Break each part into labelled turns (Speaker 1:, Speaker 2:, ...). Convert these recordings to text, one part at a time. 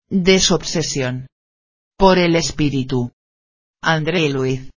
Speaker 1: Desobsesión. Por el espíritu. André Luiz.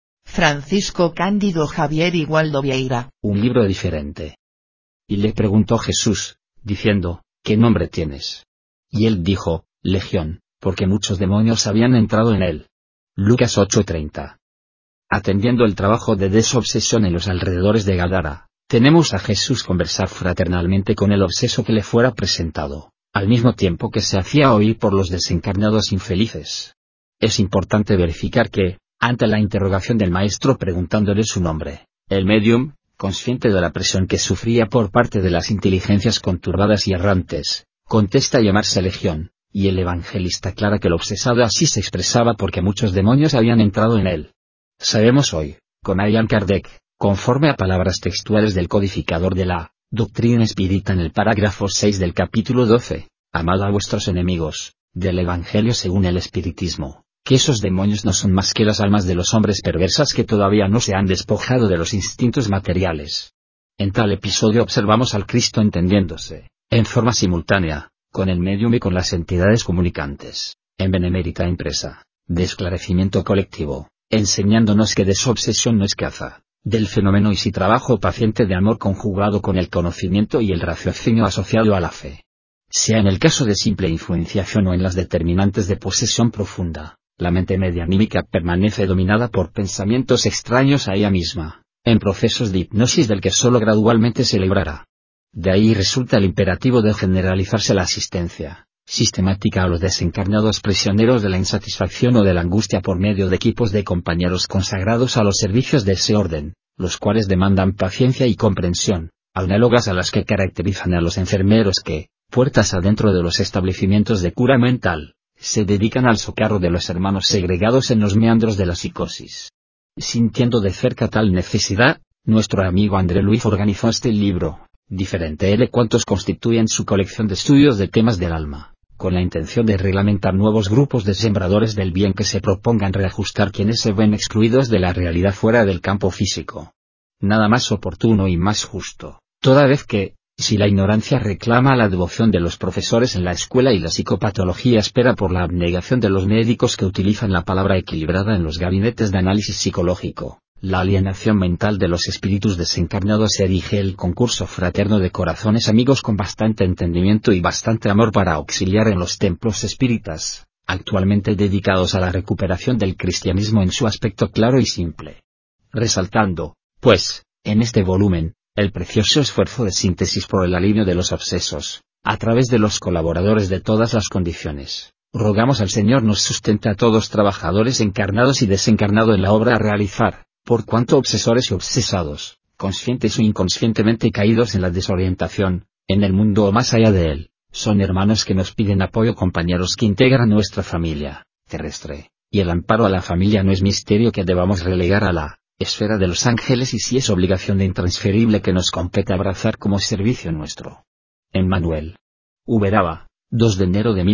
Speaker 1: Francisco Cándido Javier y Waldo Vieira.
Speaker 2: Un libro diferente. Y le preguntó Jesús, diciendo, ¿qué nombre tienes? Y él dijo, Legión, porque muchos demonios habían entrado en él. Lucas 8:30. Atendiendo el trabajo de desobsesión en los alrededores de Gadara, tenemos a Jesús conversar fraternalmente con el obseso que le fuera presentado, al mismo tiempo que se hacía oír por los desencarnados infelices. Es importante verificar que, ante la interrogación del maestro preguntándole su nombre, el medium, consciente de la presión que sufría por parte de las inteligencias conturbadas y errantes, contesta llamarse Legión, y el evangelista aclara que el obsesado así se expresaba porque muchos demonios habían entrado en él. Sabemos hoy, con Allan Kardec, conforme a palabras textuales del codificador de la doctrina espírita en el parágrafo 6 del capítulo 12, amad a vuestros enemigos, del Evangelio según el Espiritismo, que esos demonios no son más que las almas de los hombres perversas que todavía no se han despojado de los instintos materiales. En tal episodio observamos al Cristo entendiéndose, en forma simultánea, con el medium y con las entidades comunicantes, en benemérita empresa, de esclarecimiento colectivo, enseñándonos que desobsesión no es caza del fenómeno y sí trabajo paciente de amor conjugado con el conocimiento y el raciocinio asociado a la fe. Sea en el caso de simple influenciación o en las determinantes de posesión profunda, la mente medianímica permanece dominada por pensamientos extraños a ella misma, en procesos de hipnosis del que solo gradualmente se librará. De ahí resulta el imperativo de generalizarse la asistencia sistemática a los desencarnados prisioneros de la insatisfacción o de la angustia por medio de equipos de compañeros consagrados a los servicios de ese orden, los cuales demandan paciencia y comprensión, análogas a las que caracterizan a los enfermeros que, puertas adentro de los establecimientos de cura mental, se dedican al socorro de los hermanos segregados en los meandros de la psicosis. Sintiendo de cerca tal necesidad, nuestro amigo André Luiz organizó este libro, diferente L cuantos constituyen su colección de estudios de temas del alma, con la intención de reglamentar nuevos grupos de sembradores del bien que se propongan reajustar quienes se ven excluidos de la realidad fuera del campo físico. Nada más oportuno y más justo, toda vez que, si la ignorancia reclama la devoción de los profesores en la escuela y la psicopatología espera por la abnegación de los médicos que utilizan la palabra equilibrada en los gabinetes de análisis psicológico, la alienación mental de los espíritus desencarnados se erige el concurso fraterno de corazones amigos con bastante entendimiento y bastante amor para auxiliar en los templos espíritas, actualmente dedicados a la recuperación del cristianismo en su aspecto claro y simple. Resaltando, pues, en este volumen, el precioso esfuerzo de síntesis por el alivio de los obsesos, a través de los colaboradores de todas las condiciones, rogamos al Señor nos sustente a todos trabajadores encarnados y desencarnados en la obra a realizar, por cuanto obsesores y obsesados, conscientes o inconscientemente caídos en la desorientación, en el mundo o más allá de él, son hermanos que nos piden apoyo, compañeros que integran nuestra familia terrestre, y el amparo a la familia no es misterio que debamos relegar a la esfera de los ángeles y si es obligación de intransferible que nos compete abrazar como servicio nuestro. Emmanuel. Uberaba, 2 de enero de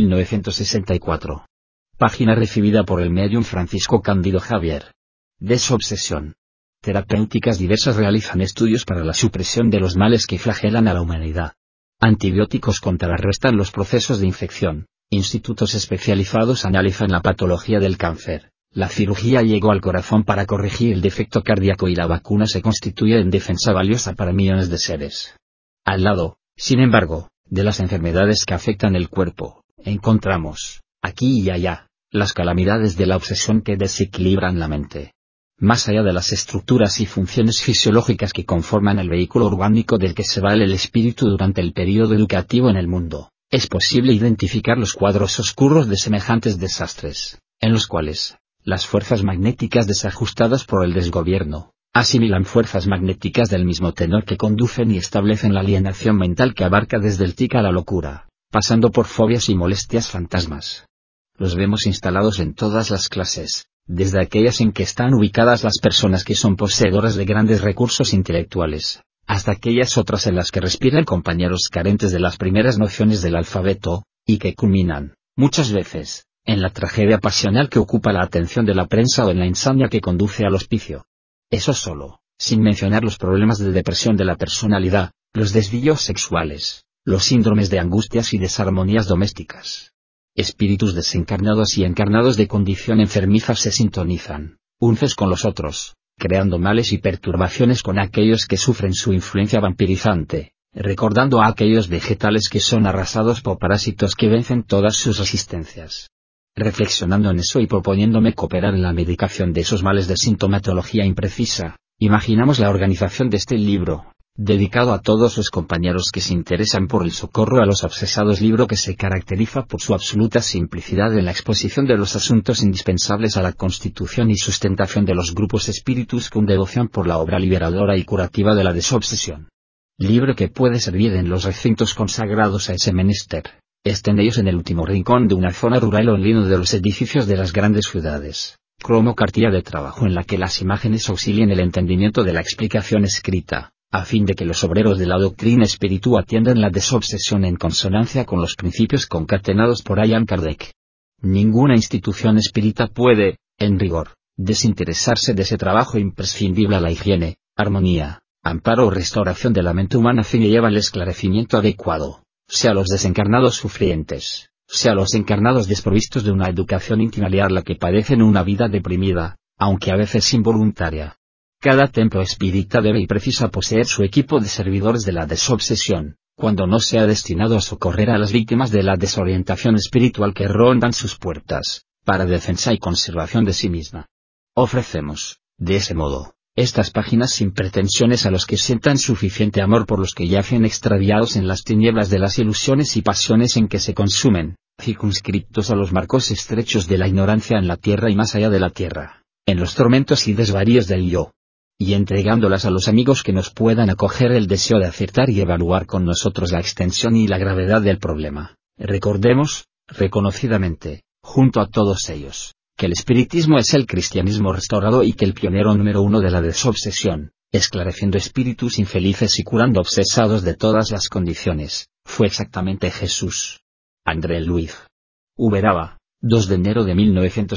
Speaker 2: 1964. Página recibida por el medium Francisco Cándido Javier. Desobsesión. Terapéuticas diversas realizan estudios para la supresión de los males que flagelan a la humanidad. Antibióticos contrarrestan los procesos de infección. Institutos especializados analizan la patología del cáncer. La cirugía llegó al corazón para corregir el defecto cardíaco y la vacuna se constituye en defensa valiosa para millones de seres. Al lado, sin embargo, de las enfermedades que afectan el cuerpo, encontramos, aquí y allá, las calamidades de la obsesión que desequilibran la mente. Más allá de las estructuras y funciones fisiológicas que conforman el vehículo orgánico del que se vale el espíritu durante el periodo educativo en el mundo, es posible identificar los cuadros oscuros de semejantes desastres, en los cuales las fuerzas magnéticas desajustadas por el desgobierno, asimilan fuerzas magnéticas del mismo tenor que conducen y establecen la alienación mental que abarca desde el tic a la locura, pasando por fobias y molestias fantasmas. Los vemos instalados en todas las clases, desde aquellas en que están ubicadas las personas que son poseedoras de grandes recursos intelectuales, hasta aquellas otras en las que respiran compañeros carentes de las primeras nociones del alfabeto, y que culminan, muchas veces, en la tragedia pasional que ocupa la atención de la prensa o en la insania que conduce al hospicio. Eso solo, sin mencionar los problemas de depresión de la personalidad, los desvíos sexuales, los síndromes de angustias y desarmonías domésticas. Espíritus desencarnados y encarnados de condición enfermiza se sintonizan, unos con los otros, creando males y perturbaciones con aquellos que sufren su influencia vampirizante, recordando a aquellos vegetales que son arrasados por parásitos que vencen todas sus resistencias. Reflexionando en eso y proponiéndome cooperar en la medicación de esos males de sintomatología imprecisa, imaginamos la organización de este libro, dedicado a todos los compañeros que se interesan por el socorro a los obsesados, libro que se caracteriza por su absoluta simplicidad en la exposición de los asuntos indispensables a la constitución y sustentación de los grupos espíritus con devoción por la obra liberadora y curativa de la desobsesión. Libro que puede servir en los recintos consagrados a ese menester, estén ellos en el último rincón de una zona rural o en uno de los edificios de las grandes ciudades. Cromo cartilla de trabajo en la que las imágenes auxilien el entendimiento de la explicación escrita, a fin de que los obreros de la doctrina espíritu atiendan la desobsesión en consonancia con los principios concatenados por Allan Kardec. Ninguna institución espírita puede, en rigor, desinteresarse de ese trabajo imprescindible a la higiene, armonía, amparo o restauración de la mente humana a fin de llevar el esclarecimiento adecuado, sea los desencarnados sufrientes, sea los encarnados desprovistos de una educación íntima a la que padecen una vida deprimida, aunque a veces involuntaria. Cada templo espírita debe y precisa poseer su equipo de servidores de la desobsesión, cuando no sea destinado a socorrer a las víctimas de la desorientación espiritual que rondan sus puertas, para defensa y conservación de sí misma. Ofrecemos, de ese modo, estas páginas sin pretensiones a los que sientan suficiente amor por los que yacen extraviados en las tinieblas de las ilusiones y pasiones en que se consumen, circunscriptos a los marcos estrechos de la ignorancia en la tierra y más allá de la tierra, en los tormentos y desvaríos del yo, y entregándolas a los amigos que nos puedan acoger el deseo de acertar y evaluar con nosotros la extensión y la gravedad del problema. Recordemos, reconocidamente, junto a todos ellos, que el espiritismo es el cristianismo restaurado y que el pionero número uno de la desobsesión, esclareciendo espíritus infelices y curando obsesados de todas las condiciones, fue exactamente Jesús. André Luiz. Uberaba, 2 de enero de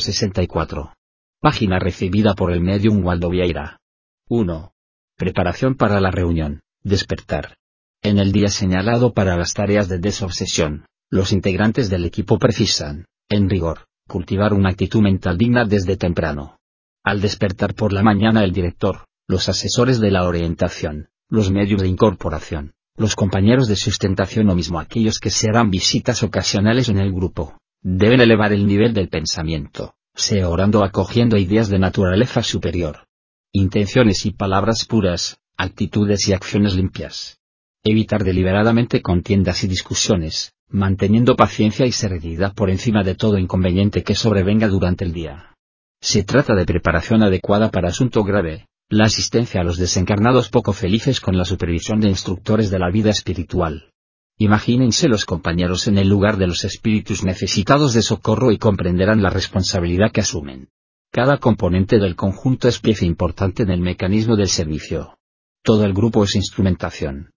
Speaker 2: 1964. Página recibida por el medium Waldo Vieira. 1. Preparación para la reunión, despertar. En el día señalado para las tareas de desobsesión, los integrantes del equipo precisan, en rigor, cultivar una actitud mental digna desde temprano. Al despertar por la mañana el director, los asesores de la orientación, los medios de incorporación, los compañeros de sustentación o mismo aquellos que se harán visitas ocasionales en el grupo, deben elevar el nivel del pensamiento, sea orando o acogiendo ideas de naturaleza superior. Intenciones y palabras puras, actitudes y acciones limpias. Evitar deliberadamente contiendas y discusiones, manteniendo paciencia y serenidad por encima de todo inconveniente que sobrevenga durante el día. Se trata de preparación adecuada para asunto grave, la asistencia a los desencarnados poco felices con la supervisión de instructores de la vida espiritual. Imagínense los compañeros en el lugar de los espíritus necesitados de socorro y comprenderán la responsabilidad que asumen. Cada componente del conjunto es pieza importante en el mecanismo del servicio. Todo el grupo es instrumentación.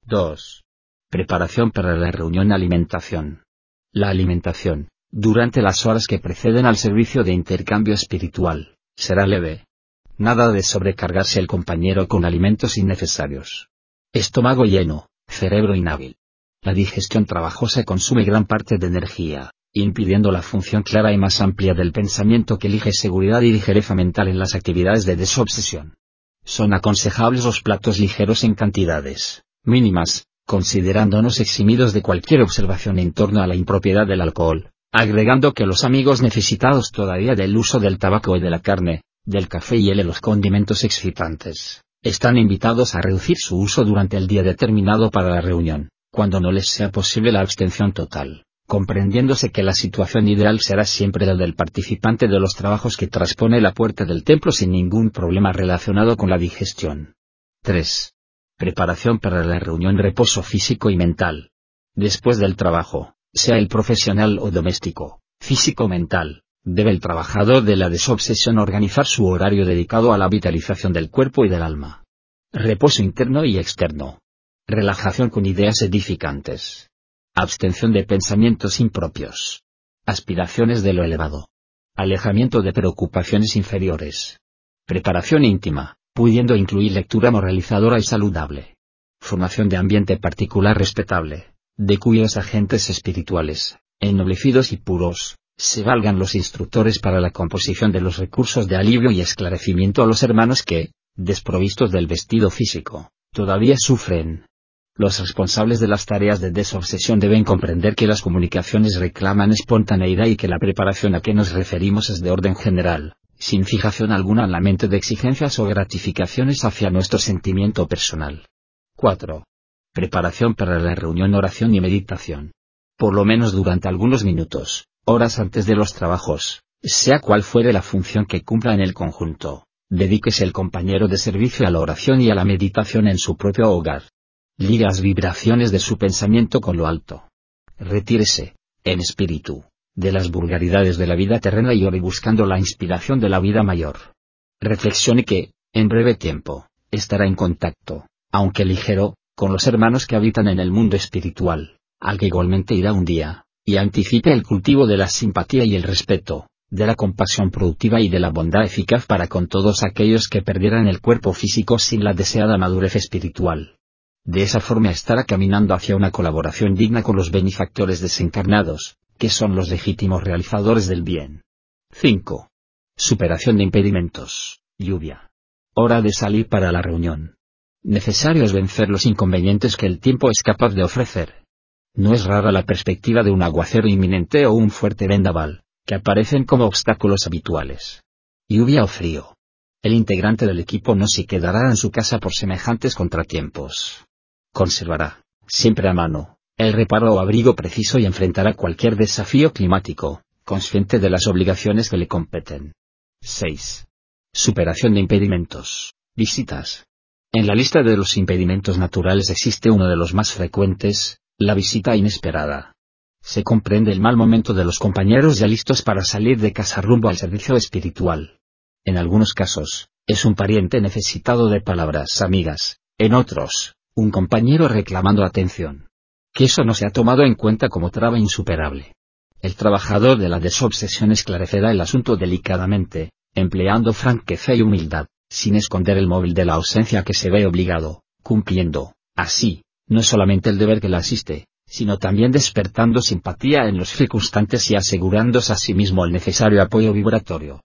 Speaker 2: 2. Preparación para la reunión. Alimentación. La alimentación, durante las horas que preceden al servicio de intercambio espiritual, será leve. Nada de sobrecargarse el compañero con alimentos innecesarios. Estómago lleno, cerebro inhábil. La digestión trabajosa consume gran parte de energía, impidiendo la función clara y más amplia del pensamiento que elige seguridad y ligereza mental en las actividades de desobsesión. Son aconsejables los platos ligeros en cantidades mínimas, considerándonos eximidos de cualquier observación en torno a la impropiedad del alcohol, agregando que los amigos necesitados todavía del uso del tabaco y de la carne, del café y de los condimentos excitantes, están invitados a reducir su uso durante el día determinado para la reunión, cuando no les sea posible la abstención total, comprendiéndose que la situación ideal será siempre la del participante de los trabajos que traspone la puerta del templo sin ningún problema relacionado con la digestión. 3. Preparación para la reunión. Reposo físico y mental. Después del trabajo, sea el profesional o doméstico, físico o mental, debe el trabajador de la desobsesión organizar su horario dedicado a la vitalización del cuerpo y del alma. Reposo interno y externo. Relajación con ideas edificantes. Abstención de pensamientos impropios. Aspiraciones de lo elevado. Alejamiento de preocupaciones inferiores. Preparación íntima, pudiendo incluir lectura moralizadora y saludable. Formación de ambiente particular respetable, de cuyos agentes espirituales, ennoblecidos y puros, se valgan los instructores para la composición de los recursos de alivio y esclarecimiento a los hermanos que, desprovistos del vestido físico, todavía sufren. Los responsables de las tareas de desobsesión deben comprender que las comunicaciones reclaman espontaneidad y que la preparación a que nos referimos es de orden general, sin fijación alguna en la mente de exigencias o gratificaciones hacia nuestro sentimiento personal. 4. Preparación para la reunión, oración y meditación. Por lo menos durante algunos minutos, horas antes de los trabajos, sea cual fuere la función que cumpla en el conjunto, dedíquese el compañero de servicio a la oración y a la meditación en su propio hogar. Ligue las vibraciones de su pensamiento con lo alto. Retírese, en espíritu, de las vulgaridades de la vida terrena y ore buscando la inspiración de la vida mayor. Reflexione que, en breve tiempo, estará en contacto, aunque ligero, con los hermanos que habitan en el mundo espiritual, al que igualmente irá un día, y anticipe el cultivo de la simpatía y el respeto, de la compasión productiva y de la bondad eficaz para con todos aquellos que perdieran el cuerpo físico sin la deseada madurez espiritual. De esa forma estará caminando hacia una colaboración digna con los benefactores desencarnados, que son los legítimos realizadores del bien. 5. Superación de impedimentos. Lluvia. Hora de salir para la reunión. Necesario es vencer los inconvenientes que el tiempo es capaz de ofrecer. No es rara la perspectiva de un aguacero inminente o un fuerte vendaval, que aparecen como obstáculos habituales. Lluvia o frío. El integrante del equipo no se quedará en su casa por semejantes contratiempos. Conservará, siempre a mano, el reparo o abrigo preciso y enfrentará cualquier desafío climático, consciente de las obligaciones que le competen. 6. Superación de impedimentos. Visitas. En la lista de los impedimentos naturales existe uno de los más frecuentes, la visita inesperada. Se comprende el mal momento de los compañeros ya listos para salir de casa rumbo al servicio espiritual. En algunos casos, es un pariente necesitado de palabras amigas, en otros, un compañero reclamando atención. Que eso no se ha tomado en cuenta como traba insuperable. El trabajador de la desobsesión esclarecerá el asunto delicadamente, empleando franqueza y humildad, sin esconder el móvil de la ausencia a que se ve obligado, cumpliendo, así, no solamente el deber que le asiste, sino también despertando simpatía en los circunstantes y asegurándose a sí mismo el necesario apoyo vibratorio.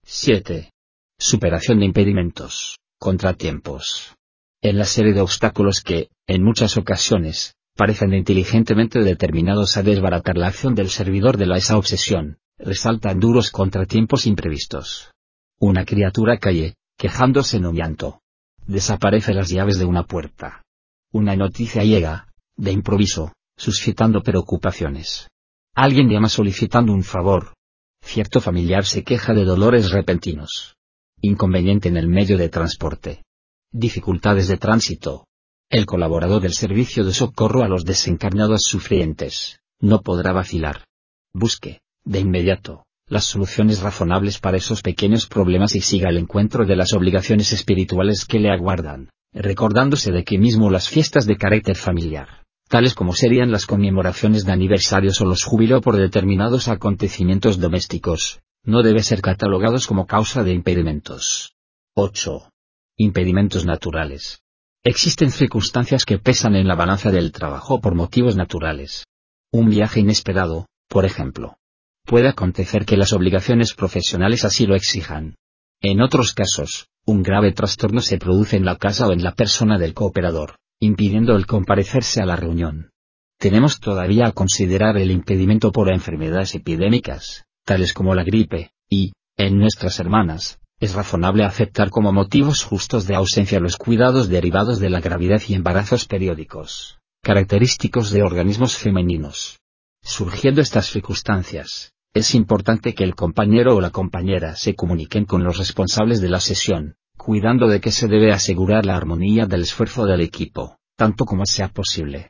Speaker 2: 7. Superación de impedimentos, contratiempos. En la serie de obstáculos que, en muchas ocasiones, parecen inteligentemente determinados a desbaratar la acción del servidor de esa obsesión, resaltan duros contratiempos imprevistos. Una criatura cae, quejándose en un llanto. Desaparecen las llaves de una puerta. Una noticia llega, de improviso, suscitando preocupaciones. Alguien llama solicitando un favor. Cierto familiar se queja de dolores repentinos. Inconveniente en el medio de transporte. Dificultades de tránsito. El colaborador del servicio de socorro a los desencarnados sufrientes, no podrá vacilar. Busque, de inmediato, las soluciones razonables para esos pequeños problemas y siga el encuentro de las obligaciones espirituales que le aguardan, recordándose de que mismo las fiestas de carácter familiar, tales como serían las conmemoraciones de aniversarios o los júbilos por determinados acontecimientos domésticos, no debe ser catalogados como causa de impedimentos. 8. Impedimentos naturales. Existen circunstancias que pesan en la balanza del trabajo por motivos naturales. Un viaje inesperado, por ejemplo. Puede acontecer que las obligaciones profesionales así lo exijan. En otros casos, un grave trastorno se produce en la casa o en la persona del cooperador, impidiendo el comparecerse a la reunión. Tenemos todavía a considerar el impedimento por enfermedades epidémicas, tales como la gripe, y, en nuestras hermanas, es razonable aceptar como motivos justos de ausencia los cuidados derivados de la gravidez y embarazos periódicos, característicos de organismos femeninos. Surgiendo estas circunstancias, es importante que el compañero o la compañera se comuniquen con los responsables de la sesión, cuidando de que se debe asegurar la armonía del esfuerzo del equipo, tanto como sea posible.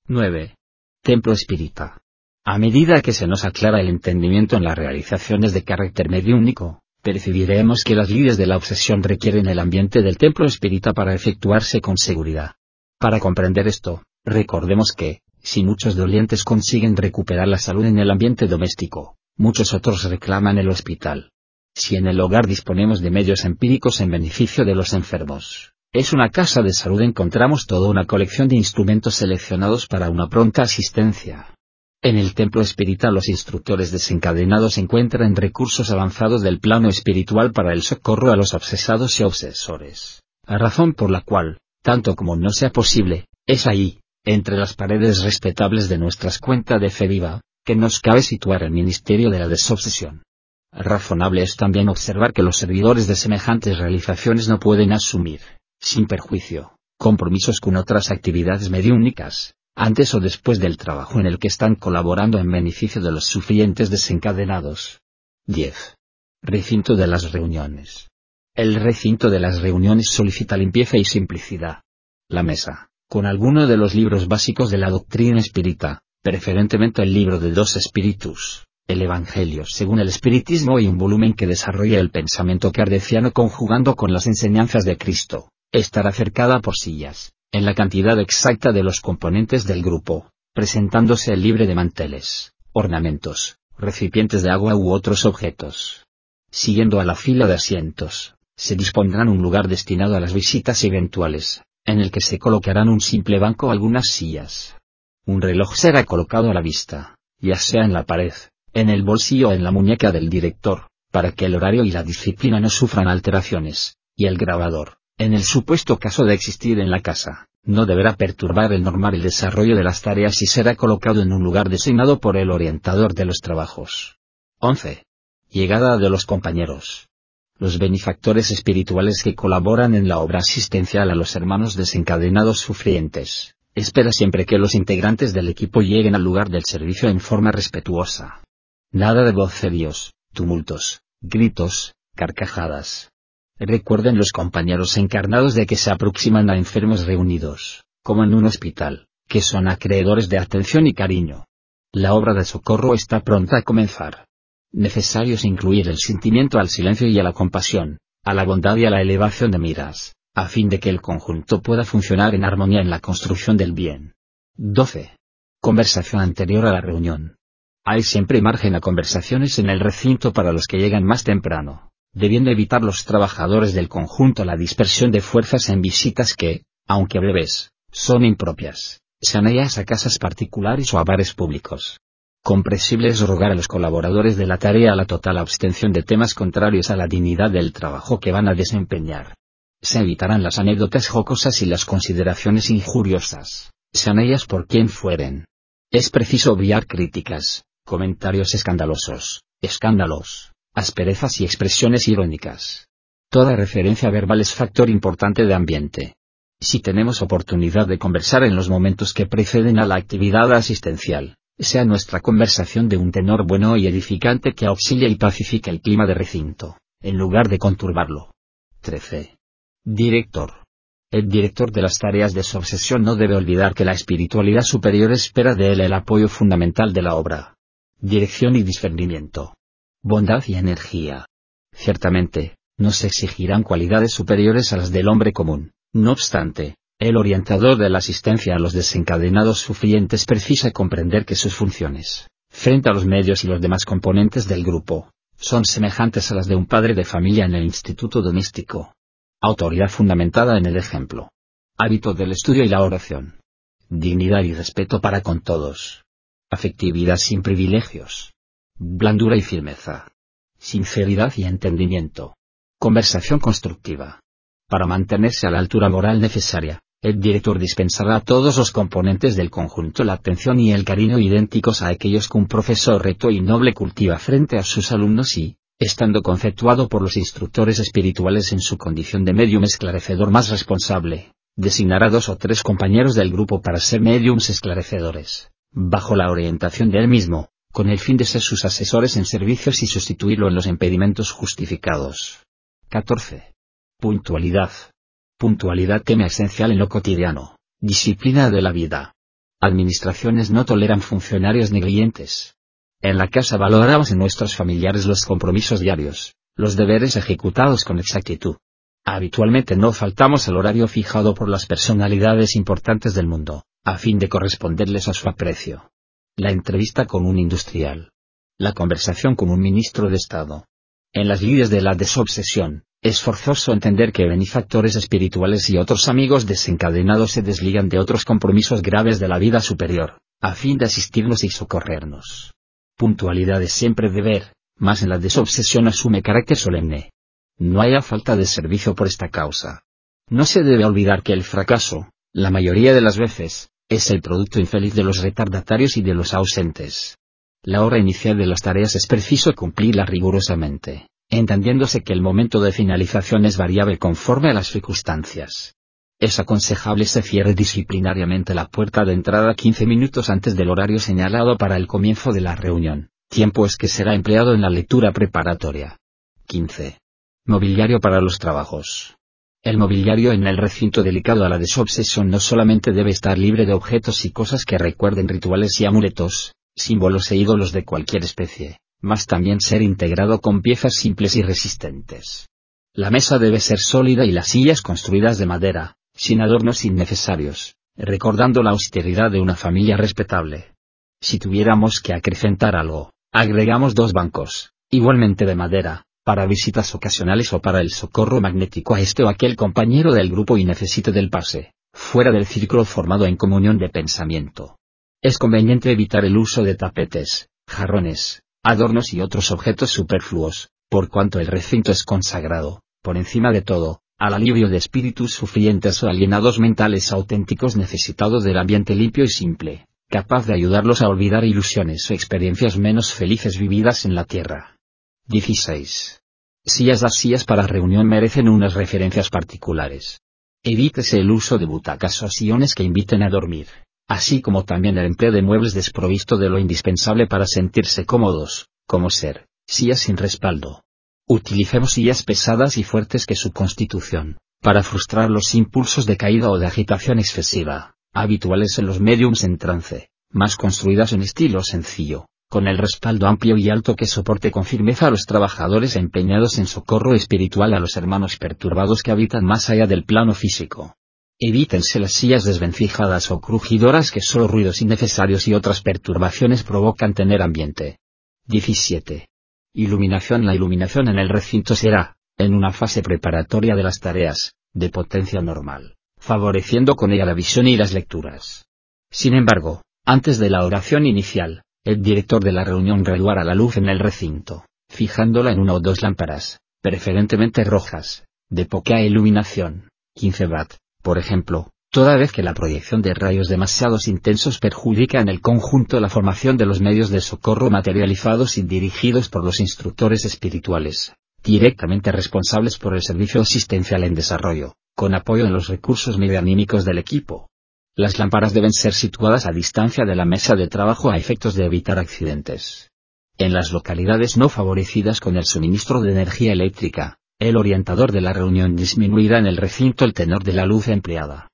Speaker 2: 9. Templo espírita. A medida que se nos aclara el entendimiento en las realizaciones de carácter mediúnico, percibiremos que las lides de la obsesión requieren el ambiente del templo espírita para efectuarse con seguridad. Para comprender esto, recordemos que, si muchos dolientes consiguen recuperar la salud en el ambiente doméstico, muchos otros reclaman el hospital. Si en el hogar disponemos de medios empíricos en beneficio de los enfermos, es una casa de salud, encontramos toda una colección de instrumentos seleccionados para una pronta asistencia. En el templo espiritual los instructores desencadenados encuentran recursos avanzados del plano espiritual para el socorro a los obsesados y obsesores, a razón por la cual, tanto como no sea posible, es ahí, entre las paredes respetables de nuestras cuentas de fe viva, que nos cabe situar el ministerio de la desobsesión. Razonable es también observar que los servidores de semejantes realizaciones no pueden asumir, sin perjuicio, compromisos con otras actividades mediúnicas, antes o después del trabajo en el que están colaborando en beneficio de los sufrientes desencadenados. 10. Recinto de las reuniones. El recinto de las reuniones solicita limpieza y simplicidad. La mesa, con alguno de los libros básicos de la doctrina espírita, preferentemente el libro de 2 espíritus, el Evangelio según el espiritismo y un volumen que desarrolla el pensamiento kardeciano conjugando con las enseñanzas de Cristo, estará cercada por sillas, en la cantidad exacta de los componentes del grupo, presentándose libre de manteles, ornamentos, recipientes de agua u otros objetos. Siguiendo a la fila de asientos, se dispondrán un lugar destinado a las visitas eventuales, en el que se colocarán un simple banco o algunas sillas. Un reloj será colocado a la vista, ya sea en la pared, en el bolsillo o en la muñeca del director, para que el horario y la disciplina no sufran alteraciones, y el grabador, en el supuesto caso de existir en la casa, no deberá perturbar el normal desarrollo de las tareas y será colocado en un lugar designado por el orientador de los trabajos. 11. Llegada de los compañeros. Los benefactores espirituales que colaboran en la obra asistencial a los hermanos desencadenados sufrientes, espera siempre que los integrantes del equipo lleguen al lugar del servicio en forma respetuosa. Nada de vocerios, tumultos, gritos, carcajadas. Recuerden los compañeros encarnados de que se aproximan a enfermos reunidos, como en un hospital, que son acreedores de atención y cariño. La obra de socorro está pronta a comenzar. Necesario es incluir el sentimiento al silencio y a la compasión, a la bondad y a la elevación de miras, a fin de que el conjunto pueda funcionar en armonía en la construcción del bien. 12. Conversación anterior a la reunión. Hay siempre margen a conversaciones en el recinto para los que llegan más temprano, debiendo evitar los trabajadores del conjunto la dispersión de fuerzas en visitas que, aunque breves, son impropias, sean ellas a casas particulares o a bares públicos. Comprensible es rogar a los colaboradores de la tarea la total abstención de temas contrarios a la dignidad del trabajo que van a desempeñar. Se evitarán las anécdotas jocosas y las consideraciones injuriosas, sean ellas por quien fueren. Es preciso obviar críticas, comentarios escandalosos, escándalos, asperezas y expresiones irónicas. Toda referencia verbal es factor importante de ambiente. Si tenemos oportunidad de conversar en los momentos que preceden a la actividad asistencial, sea nuestra conversación de un tenor bueno y edificante que auxilie y pacifique el clima de recinto, en lugar de conturbarlo. 13. Director. El director de las tareas de desobsesión no debe olvidar que la espiritualidad superior espera de él el apoyo fundamental de la obra. Dirección y discernimiento. Bondad y energía. Ciertamente, no se exigirán cualidades superiores a las del hombre común, no obstante, el orientador de la asistencia a los desencadenados sufrientes precisa comprender que sus funciones, frente a los medios y los demás componentes del grupo, son semejantes a las de un padre de familia en el instituto doméstico. Autoridad fundamentada en el ejemplo. Hábito del estudio y la oración. Dignidad y respeto para con todos. Afectividad sin privilegios. Blandura y firmeza. Sinceridad y entendimiento. Conversación constructiva. Para mantenerse a la altura moral necesaria, el director dispensará a todos los componentes del conjunto la atención y el cariño idénticos a aquellos que un profesor recto y noble cultiva frente a sus alumnos y, estando conceptuado por los instructores espirituales en su condición de médium esclarecedor más responsable, designará 2 o 3 compañeros del grupo para ser médiums esclarecedores, bajo la orientación de él mismo, con el fin de ser sus asesores en servicios y sustituirlo en los impedimentos justificados. 14. Puntualidad. Puntualidad, tema esencial en lo cotidiano, disciplina de la vida. Administraciones no toleran funcionarios negligentes. En la casa valoramos en nuestros familiares los compromisos diarios, los deberes ejecutados con exactitud. Habitualmente no faltamos al horario fijado por las personalidades importantes del mundo, a fin de corresponderles a su aprecio. La entrevista con un industrial. La conversación con un ministro de Estado. En las lides de la desobsesión, es forzoso entender que benefactores espirituales y otros amigos desencadenados se desligan de otros compromisos graves de la vida superior, a fin de asistirnos y socorrernos. Puntualidad es siempre deber, mas en la desobsesión asume carácter solemne. No haya falta de servicio por esta causa. No se debe olvidar que el fracaso, la mayoría de las veces, es el producto infeliz de los retardatarios y de los ausentes. La hora inicial de las tareas es preciso cumplirla rigurosamente, entendiéndose que el momento de finalización es variable conforme a las circunstancias. Es aconsejable se cierre disciplinariamente la puerta de entrada 15 minutos antes del horario señalado para el comienzo de la reunión, tiempo es que será empleado en la lectura preparatoria. 15. Mobiliario para los trabajos. El mobiliario en el recinto dedicado a la desobsesión no solamente debe estar libre de objetos y cosas que recuerden rituales y amuletos, símbolos e ídolos de cualquier especie, mas también ser integrado con piezas simples y resistentes. La mesa debe ser sólida y las sillas construidas de madera, sin adornos innecesarios, recordando la austeridad de una familia respetable. Si tuviéramos que acrecentar algo, agregamos 2 bancos, igualmente de madera, para visitas ocasionales o para el socorro magnético a este o aquel compañero del grupo y necesite del pase, fuera del círculo formado en comunión de pensamiento. Es conveniente evitar el uso de tapetes, jarrones, adornos y otros objetos superfluos, por cuanto el recinto es consagrado, por encima de todo, al alivio de espíritus sufrientes o alienados mentales auténticos necesitados del ambiente limpio y simple, capaz de ayudarlos a olvidar ilusiones o experiencias menos felices vividas en la tierra. 16. Las sillas para reunión merecen unas referencias particulares. Evítese el uso de butacas o sillones que inviten a dormir, así como también el empleo de muebles desprovisto de lo indispensable para sentirse cómodos, como ser sillas sin respaldo. Utilicemos sillas pesadas y fuertes que su constitución, para frustrar los impulsos de caída o de agitación excesiva, habituales en los médiums en trance, más construidas en estilo sencillo, con el respaldo amplio y alto que soporte con firmeza a los trabajadores empeñados en socorro espiritual a los hermanos perturbados que habitan más allá del plano físico. Evítense las sillas desvencijadas o crujidoras que solo ruidos innecesarios y otras perturbaciones provocan tener ambiente. 17. Iluminación. La iluminación en el recinto será, en una fase preparatoria de las tareas, de potencia normal, favoreciendo con ella la visión y las lecturas. Sin embargo, antes de la oración inicial, el director de la reunión graduará la luz en el recinto, fijándola en 1 o 2 lámparas, preferentemente rojas, de poca iluminación, 15 Watt, por ejemplo, toda vez que la proyección de rayos demasiados intensos perjudica en el conjunto la formación de los medios de socorro materializados y dirigidos por los instructores espirituales, directamente responsables por el servicio asistencial en desarrollo, con apoyo en los recursos medianímicos del equipo. Las lámparas deben ser situadas a distancia de la mesa de trabajo a efectos de evitar accidentes. En las localidades no favorecidas con el suministro de energía eléctrica, el orientador de la reunión disminuirá en el recinto el tenor de la luz empleada.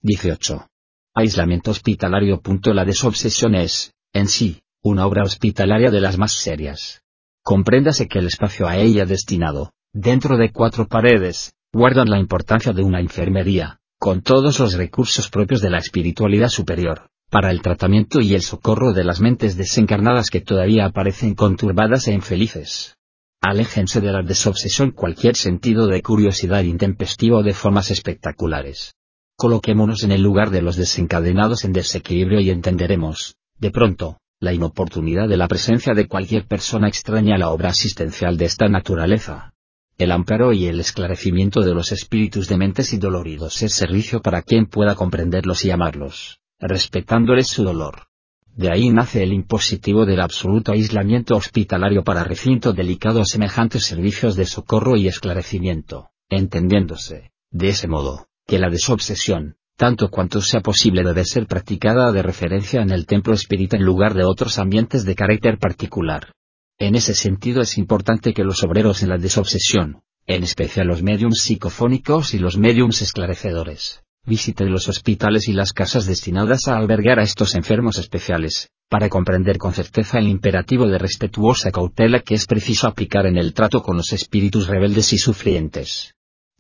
Speaker 2: 18. Aislamiento hospitalario. La desobsesión es, en sí, una obra hospitalaria de las más serias. Compréndase que el espacio a ella destinado, dentro de 4 paredes, guarda la importancia de una enfermería, con todos los recursos propios de la espiritualidad superior, para el tratamiento y el socorro de las mentes desencarnadas que todavía aparecen conturbadas e infelices. Aléjense de la desobsesión cualquier sentido de curiosidad intempestiva o de formas espectaculares. Coloquémonos en el lugar de los desencadenados en desequilibrio y entenderemos, de pronto, la inoportunidad de la presencia de cualquier persona extraña a la obra asistencial de esta naturaleza. El amparo y el esclarecimiento de los espíritus dementes y doloridos es servicio para quien pueda comprenderlos y amarlos, respetándoles su dolor. De ahí nace el impositivo del absoluto aislamiento hospitalario para recinto delicado a semejantes servicios de socorro y esclarecimiento, entendiéndose, de ese modo, que la desobsesión, tanto cuanto sea posible, debe ser practicada de referencia en el templo espírita en lugar de otros ambientes de carácter particular. En ese sentido es importante que los obreros en la desobsesión, en especial los médiums psicofónicos y los médiums esclarecedores, visiten los hospitales y las casas destinadas a albergar a estos enfermos especiales, para comprender con certeza el imperativo de respetuosa cautela que es preciso aplicar en el trato con los espíritus rebeldes y sufrientes.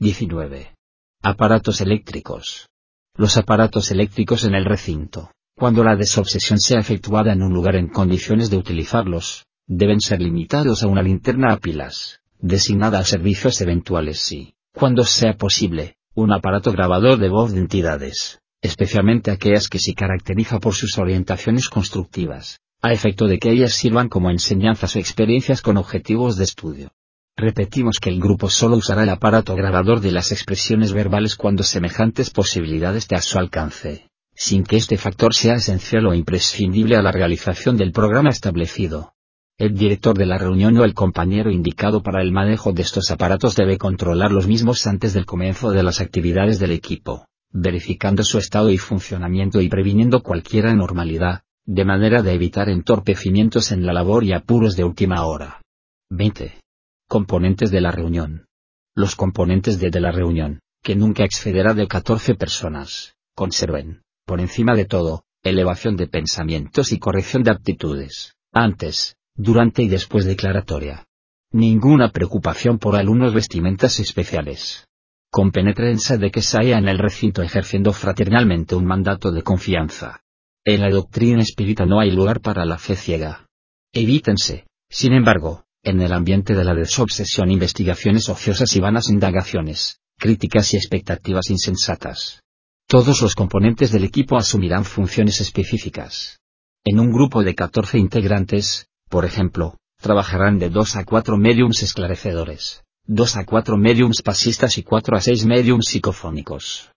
Speaker 2: 19. Aparatos eléctricos. Los aparatos eléctricos en el recinto, cuando la desobsesión sea efectuada en un lugar en condiciones de utilizarlos, deben ser limitados a una linterna a pilas, designada a servicios eventuales y, cuando sea posible, un aparato grabador de voz de entidades, especialmente aquellas que se caracterizan por sus orientaciones constructivas, a efecto de que ellas sirvan como enseñanzas o experiencias con objetivos de estudio. Repetimos que el grupo solo usará el aparato grabador de las expresiones verbales cuando semejantes posibilidades esté a su alcance, sin que este factor sea esencial o imprescindible a la realización del programa establecido. El director de la reunión o el compañero indicado para el manejo de estos aparatos debe controlar los mismos antes del comienzo de las actividades del equipo, verificando su estado y funcionamiento y previniendo cualquier anormalidad, de manera de evitar entorpecimientos en la labor y apuros de última hora. 20. Componentes de la reunión. Los componentes de la reunión, que nunca excederá de 14 personas, conserven, por encima de todo, elevación de pensamientos y corrección de aptitudes, antes, durante y después declaratoria. Ninguna preocupación por alumnos vestimentas especiales. Compenétrense de que se haya en el recinto ejerciendo fraternalmente un mandato de confianza. En la doctrina espírita no hay lugar para la fe ciega. Evítense, sin embargo, en el ambiente de la desobsesión investigaciones ociosas y vanas indagaciones, críticas y expectativas insensatas. Todos los componentes del equipo asumirán funciones específicas. En un grupo de 14 integrantes, por ejemplo, trabajarán de 2 a 4 médiums esclarecedores, 2 a 4 médiums pasistas y 4 a 6 médiums psicofónicos.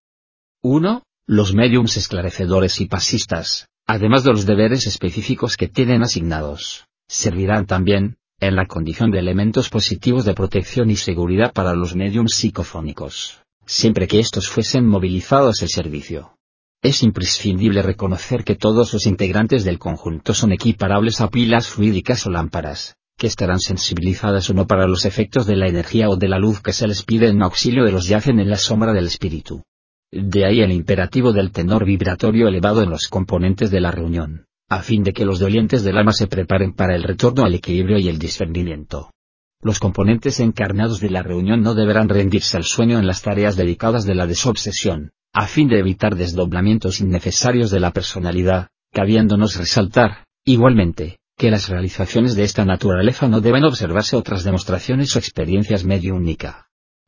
Speaker 2: 1. Los médiums esclarecedores y pasistas, además de los deberes específicos que tienen asignados, servirán también, en la condición de elementos positivos de protección y seguridad para los médiums psicofónicos, siempre que estos fuesen movilizados al servicio. Es imprescindible reconocer que todos los integrantes del conjunto son equiparables a pilas fluídicas o lámparas, que estarán sensibilizadas o no para los efectos de la energía o de la luz que se les pide en auxilio de los yacen en la sombra del espíritu. De ahí el imperativo del tenor vibratorio elevado en los componentes de la reunión, a fin de que los dolientes del alma se preparen para el retorno al equilibrio y el discernimiento. Los componentes encarnados de la reunión no deberán rendirse al sueño en las tareas dedicadas de la desobsesión, a fin de evitar desdoblamientos innecesarios de la personalidad, cabiéndonos resaltar, igualmente, que las realizaciones de esta naturaleza no deben observarse otras demostraciones o experiencias mediúnica.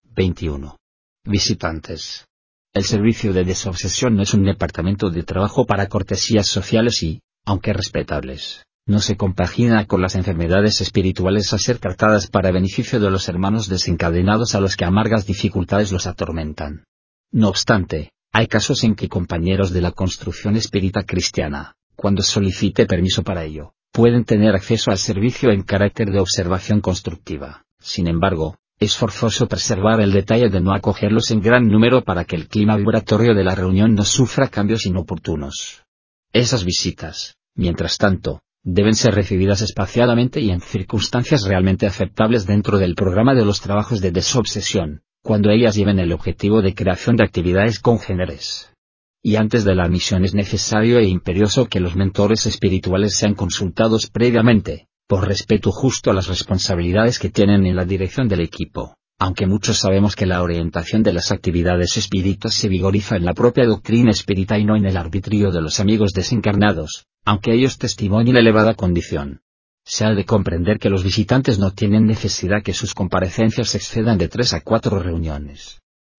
Speaker 2: 21. Visitantes. El servicio de desobsesión no es un departamento de trabajo para cortesías sociales y, aunque respetables, no se compagina con las enfermedades espirituales a ser tratadas para beneficio de los hermanos desencadenados a los que amargas dificultades los atormentan. No obstante, hay casos en que compañeros de la construcción espírita cristiana, cuando solicite permiso para ello, pueden tener acceso al servicio en carácter de observación constructiva. Sin embargo, es forzoso preservar el detalle de no acogerlos en gran número para que el clima vibratorio de la reunión no sufra cambios inoportunos. Esas visitas, mientras tanto, deben ser recibidas espaciadamente y en circunstancias realmente aceptables dentro del programa de los trabajos de desobsesión, cuando ellas lleven el objetivo de creación de actividades congéneres. Y antes de la misión es necesario e imperioso que los mentores espirituales sean consultados previamente, por respeto justo a las responsabilidades que tienen en la dirección del equipo, aunque muchos sabemos que la orientación de las actividades espíritas se vigoriza en la propia doctrina espírita y no en el arbitrio de los amigos desencarnados, aunque ellos testimonien elevada condición. Se ha de comprender que los visitantes no tienen necesidad que sus comparecencias excedan de 3 a 4 reuniones.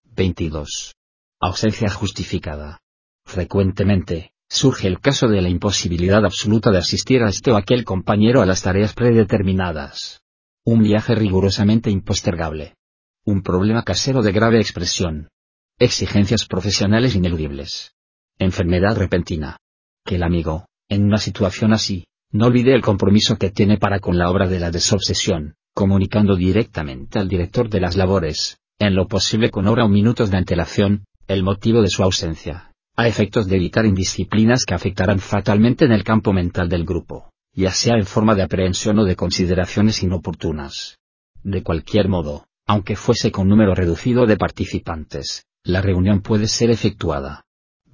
Speaker 2: 22. Ausencia justificada. Frecuentemente, surge el caso de la imposibilidad absoluta de asistir a este o aquel compañero a las tareas predeterminadas. Un viaje rigurosamente impostergable. Un problema casero de grave expresión. Exigencias profesionales ineludibles. Enfermedad repentina. Que el amigo, en una situación así, no olvide el compromiso que tiene para con la obra de la desobsesión, comunicando directamente al director de las labores, en lo posible con hora o minutos de antelación, el motivo de su ausencia, a efectos de evitar indisciplinas que afectarán fatalmente en el campo mental del grupo, ya sea en forma de aprehensión o de consideraciones inoportunas. De cualquier modo, aunque fuese con número reducido de participantes, la reunión puede ser efectuada.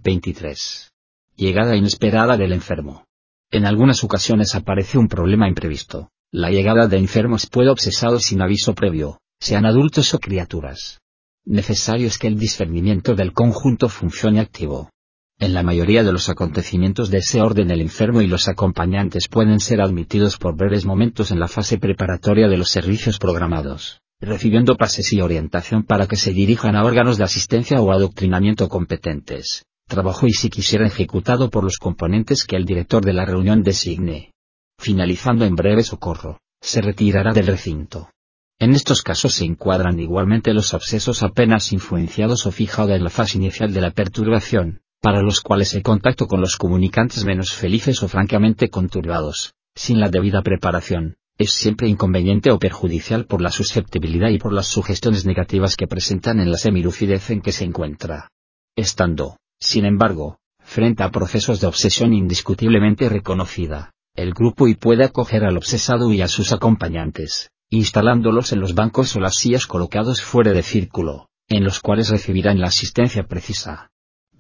Speaker 2: 23. Llegada inesperada del enfermo. En algunas ocasiones aparece un problema imprevisto. La llegada de enfermos puede obsesar sin aviso previo, sean adultos o criaturas. Necesario es que el discernimiento del conjunto funcione activo. En la mayoría de los acontecimientos de ese orden el enfermo y los acompañantes pueden ser admitidos por breves momentos en la fase preparatoria de los servicios programados, recibiendo pases y orientación para que se dirijan a órganos de asistencia o adoctrinamiento competentes, trabajo y si quisiera ejecutado por los componentes que el director de la reunión designe. Finalizando en breve socorro, se retirará del recinto. En estos casos se encuadran igualmente los abscesos apenas influenciados o fijados en la fase inicial de la perturbación, para los cuales el contacto con los comunicantes menos felices o francamente conturbados, sin la debida preparación, es siempre inconveniente o perjudicial por la susceptibilidad y por las sugestiones negativas que presentan en la semilucidez en que se encuentra. Estando, sin embargo, frente a procesos de obsesión indiscutiblemente reconocida, el grupo y puede acoger al obsesado y a sus acompañantes, instalándolos en los bancos o las sillas colocados fuera de círculo, en los cuales recibirán la asistencia precisa.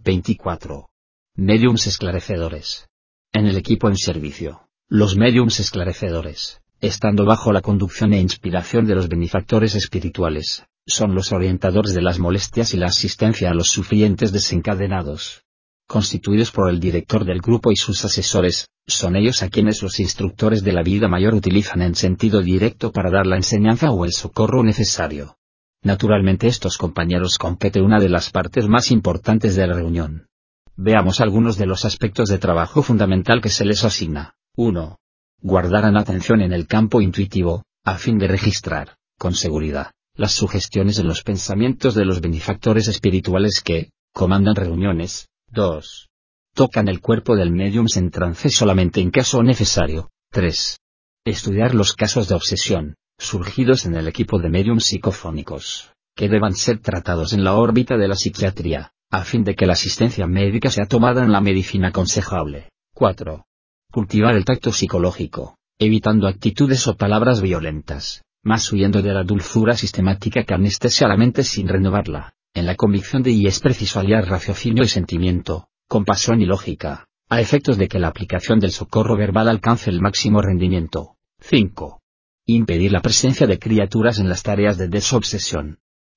Speaker 2: 24. Médiums esclarecedores. En el equipo en servicio, los médiums esclarecedores, estando bajo la conducción e inspiración de los benefactores espirituales, son los orientadores de las molestias y la asistencia a los sufrientes desencadenados. Constituidos por el director del grupo y sus asesores, son ellos a quienes los instructores de la vida mayor utilizan en sentido directo para dar la enseñanza o el socorro necesario. Naturalmente estos compañeros competen una de las partes más importantes de la reunión. Veamos algunos de los aspectos de trabajo fundamental que se les asigna. 1. Guardarán atención en el campo intuitivo, a fin de registrar, con seguridad, las sugestiones en los pensamientos de los benefactores espirituales que comandan reuniones. 2. Tocan el cuerpo del médium en trance solamente en caso necesario. 3. Estudiar los casos de obsesión, surgidos en el equipo de médiums psicofónicos, que deban ser tratados en la órbita de la psiquiatría, a fin de que la asistencia médica sea tomada en la medicina aconsejable. 4. Cultivar el tacto psicológico, evitando actitudes o palabras violentas, más huyendo de la dulzura sistemática que anestesia la mente sin renovarla, en la convicción de y es preciso aliar raciocinio y sentimiento, compasión y lógica, a efectos de que la aplicación del socorro verbal alcance el máximo rendimiento. 5. Impedir la presencia de criaturas en las tareas de desobsesión.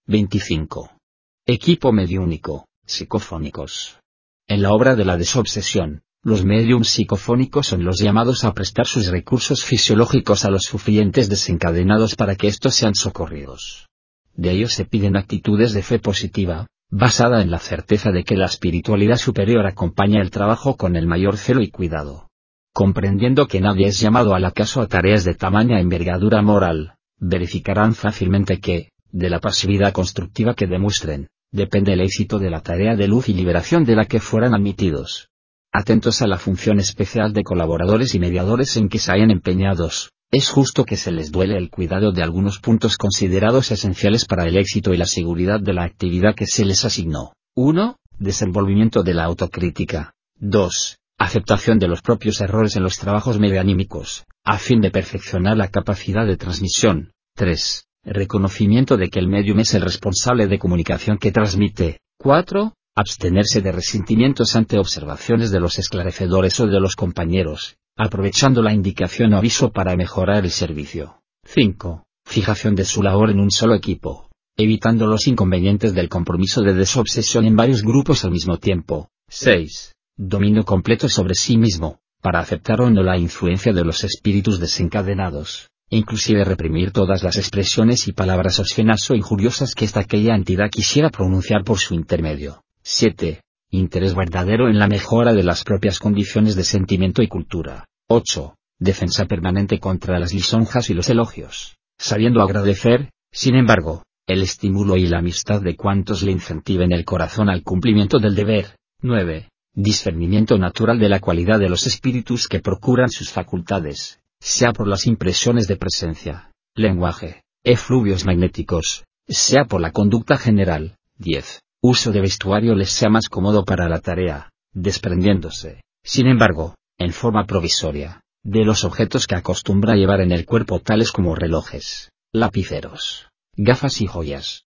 Speaker 2: 25. Equipo mediúnico, psicofónicos. En la obra de la desobsesión, los médiums psicofónicos son los llamados a prestar sus recursos fisiológicos a los sufrientes desencadenados para que estos sean socorridos. De ellos se piden actitudes de fe positiva, basada en la certeza de que la espiritualidad superior acompaña el trabajo con el mayor celo y cuidado. Comprendiendo que nadie es llamado al acaso a tareas de tamaña envergadura moral, verificarán fácilmente que, de la pasividad constructiva que demuestren, depende el éxito de la tarea de luz y liberación de la que fueran admitidos. Atentos a la función especial de colaboradores y mediadores en que se hayan empeñados, es justo que se les duele el cuidado de algunos puntos considerados esenciales para el éxito y la seguridad de la actividad que se les asignó. 1. Desenvolvimiento de la autocrítica. 2. Aceptación de los propios errores en los trabajos medianímicos, a fin de perfeccionar la capacidad de transmisión. 3. Reconocimiento de que el médium es el responsable de comunicación que transmite. 4. Abstenerse de resentimientos ante observaciones de los esclarecedores o de los compañeros, aprovechando la indicación o aviso para mejorar el servicio. 5. Fijación de su labor en un solo equipo, evitando los inconvenientes del compromiso de desobsesión en varios grupos al mismo tiempo. 6. Dominio completo sobre sí mismo, para aceptar o no la influencia de los espíritus desencadenados, inclusive reprimir todas las expresiones y palabras obscenas o injuriosas que aquella entidad quisiera pronunciar por su intermedio. 7. Interés verdadero en la mejora de las propias condiciones de sentimiento y cultura. 8. Defensa permanente contra las lisonjas y los elogios, sabiendo agradecer, sin embargo, el estímulo y la amistad de cuantos le incentiven el corazón al cumplimiento del deber. 9. Discernimiento natural de la cualidad de los espíritus que procuran sus facultades, sea por las impresiones de presencia, lenguaje, efluvios magnéticos, sea por la conducta general. 10. Uso de vestuario les sea más cómodo para la tarea, desprendiéndose, sin embargo, en forma provisoria, de los objetos que acostumbra llevar en el cuerpo tales como relojes, lapiceros, gafas y joyas.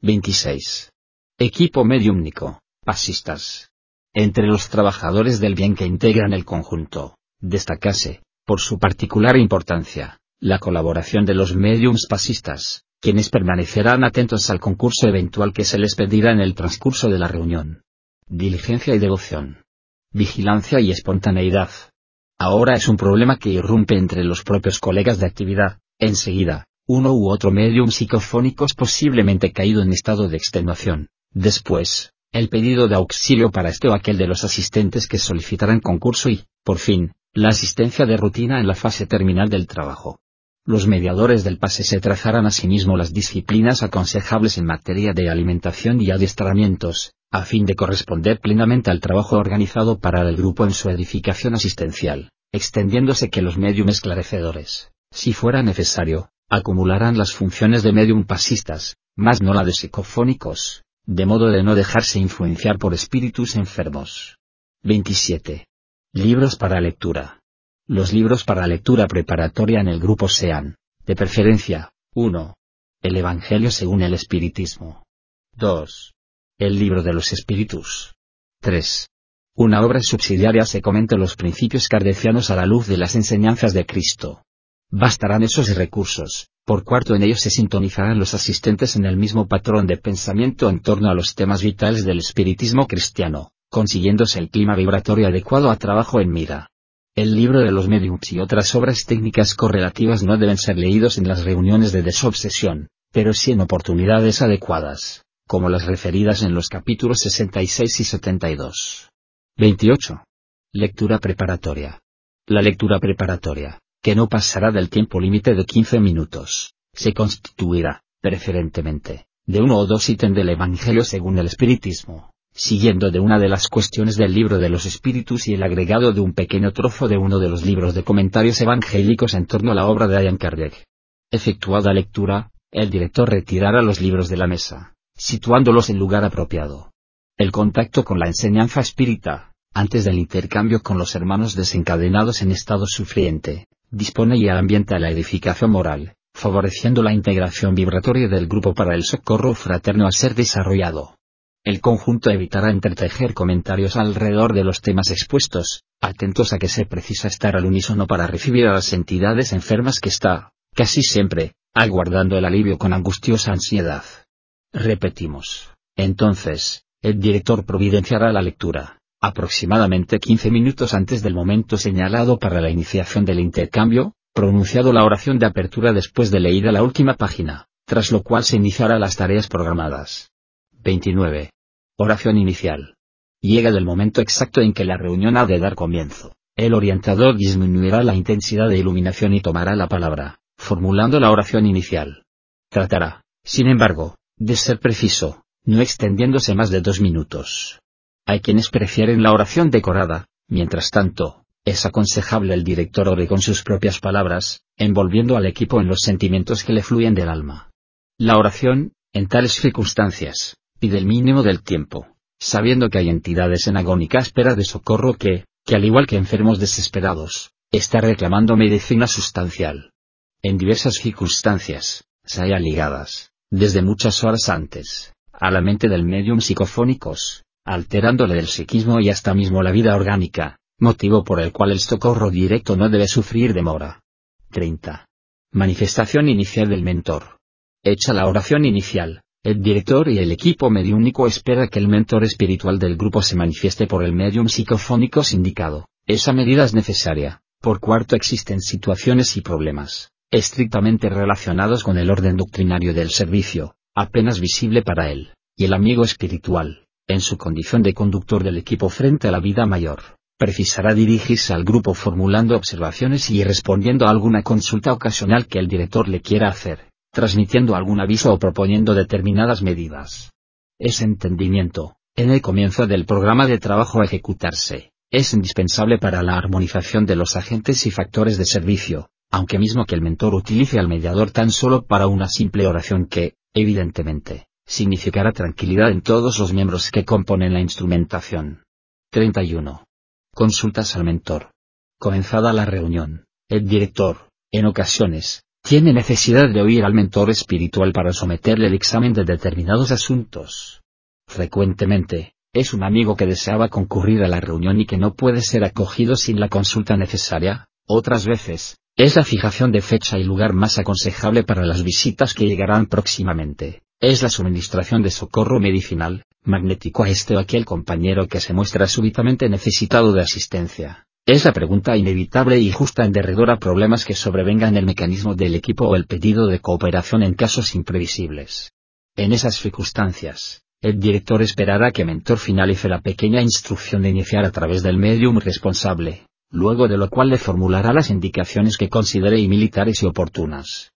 Speaker 2: 26. Equipo mediúmnico, pasistas. Entre los trabajadores del bien que integran el conjunto, destacase, por su particular importancia, la colaboración de los médiums pasistas, quienes permanecerán atentos al concurso eventual que se les pedirá en el transcurso de la reunión. Diligencia y devoción. Vigilancia y espontaneidad. Ahora es un problema que irrumpe entre los propios colegas de actividad. Enseguida, uno u otro médium psicofónico es posiblemente caído en estado de extenuación. Después, el pedido de auxilio para este o aquel de los asistentes que solicitarán concurso y, por fin, la asistencia de rutina en la fase terminal del trabajo. Los mediadores del pase se trazarán asimismo las disciplinas aconsejables en materia de alimentación y adiestramientos, a fin de corresponder plenamente al trabajo organizado para el grupo en su edificación asistencial, extendiéndose que los médium esclarecedores, si fuera necesario, acumularán las funciones de médium pasistas, mas no la de psicofónicos, de modo de no dejarse influenciar por espíritus enfermos. 27. Libros para lectura. Los libros para lectura preparatoria en el grupo sean, de preferencia, 1. El Evangelio según el Espiritismo. 2. El Libro de los Espíritus. 3. Una obra subsidiaria se comente los principios kardecianos a la luz de las enseñanzas de Cristo. Bastarán esos recursos, por cuanto en ellos se sintonizarán los asistentes en el mismo patrón de pensamiento en torno a los temas vitales del espiritismo cristiano, consiguiéndose el clima vibratorio adecuado a trabajo en mira. El libro de los médiums y otras obras técnicas correlativas no deben ser leídos en las reuniones de desobsesión, pero sí en oportunidades adecuadas, como las referidas en los capítulos 66 y 72. 28. Lectura preparatoria. La lectura preparatoria, que no pasará del tiempo límite de 15 minutos, se constituirá, preferentemente, de uno o dos ítems del Evangelio según el Espiritismo, siguiendo de una de las cuestiones del libro de los Espíritus y el agregado de un pequeño trozo de uno de los libros de comentarios evangélicos en torno a la obra de Allan Kardec. Efectuada lectura, el director retirará los libros de la mesa, situándolos en lugar apropiado. El contacto con la enseñanza espírita, antes del intercambio con los hermanos desencadenados en estado sufriente, dispone y ambienta la edificación moral, favoreciendo la integración vibratoria del grupo para el socorro fraterno a ser desarrollado. El conjunto evitará entretejer comentarios alrededor de los temas expuestos, atentos a que se precisa estar al unísono para recibir a las entidades enfermas que está, casi siempre, aguardando el alivio con angustiosa ansiedad. Repetimos, entonces, el director providenciará la lectura, aproximadamente 15 minutos antes del momento señalado para la iniciación del intercambio, pronunciado la oración de apertura después de leída la última página, tras lo cual se iniciará las tareas programadas. 29. Oración inicial. Llega el momento exacto en que la reunión ha de dar comienzo. El orientador disminuirá la intensidad de iluminación y tomará la palabra, formulando la oración inicial. Tratará, sin embargo, de ser preciso, no extendiéndose más de 2 minutos. Hay quienes prefieren la oración decorada, mientras tanto, es aconsejable el director ore con sus propias palabras, envolviendo al equipo en los sentimientos que le fluyen del alma. La oración, en tales circunstancias, pide el mínimo del tiempo, sabiendo que hay entidades en agónica espera de socorro que, al igual que enfermos desesperados, está reclamando medicina sustancial. En diversas circunstancias, se halla ligadas, desde muchas horas antes, a la mente del médium psicofónicos, alterándole el psiquismo y hasta mismo la vida orgánica, motivo por el cual el socorro directo no debe sufrir demora. 30. Manifestación inicial del mentor. Hecha la oración inicial, el director y el equipo mediúnico espera que el mentor espiritual del grupo se manifieste por el médium psicofónico indicado. Esa medida es necesaria, por cuanto existen situaciones y problemas, estrictamente relacionados con el orden doctrinario del servicio, apenas visible para él, y el amigo espiritual, en su condición de conductor del equipo frente a la vida mayor, precisará dirigirse al grupo formulando observaciones y respondiendo a alguna consulta ocasional que el director le quiera hacer, transmitiendo algún aviso o proponiendo determinadas medidas. Ese entendimiento, en el comienzo del programa de trabajo a ejecutarse, es indispensable para la armonización de los agentes y factores de servicio, aunque mismo que el mentor utilice al mediador tan solo para una simple oración que, evidentemente, significará tranquilidad en todos los miembros que componen la instrumentación. 31. Consultas al mentor. Comenzada la reunión, el director, en ocasiones, tiene necesidad de oír al mentor espiritual para someterle el examen de determinados asuntos. Frecuentemente, es un amigo que deseaba concurrir a la reunión y que no puede ser acogido sin la consulta necesaria. Otras veces, es la fijación de fecha y lugar más aconsejable para las visitas que llegarán próximamente. Es la suministración de socorro medicinal, magnético a este o aquel compañero que se muestra súbitamente necesitado de asistencia. Es la pregunta inevitable y justa en derredor a problemas que sobrevengan en el mecanismo del equipo o el pedido de cooperación en casos imprevisibles. En esas circunstancias, El director esperará que mentor finalice la pequeña instrucción de iniciar a través del medium responsable, luego de lo cual le formulará las indicaciones que considere militares y oportunas.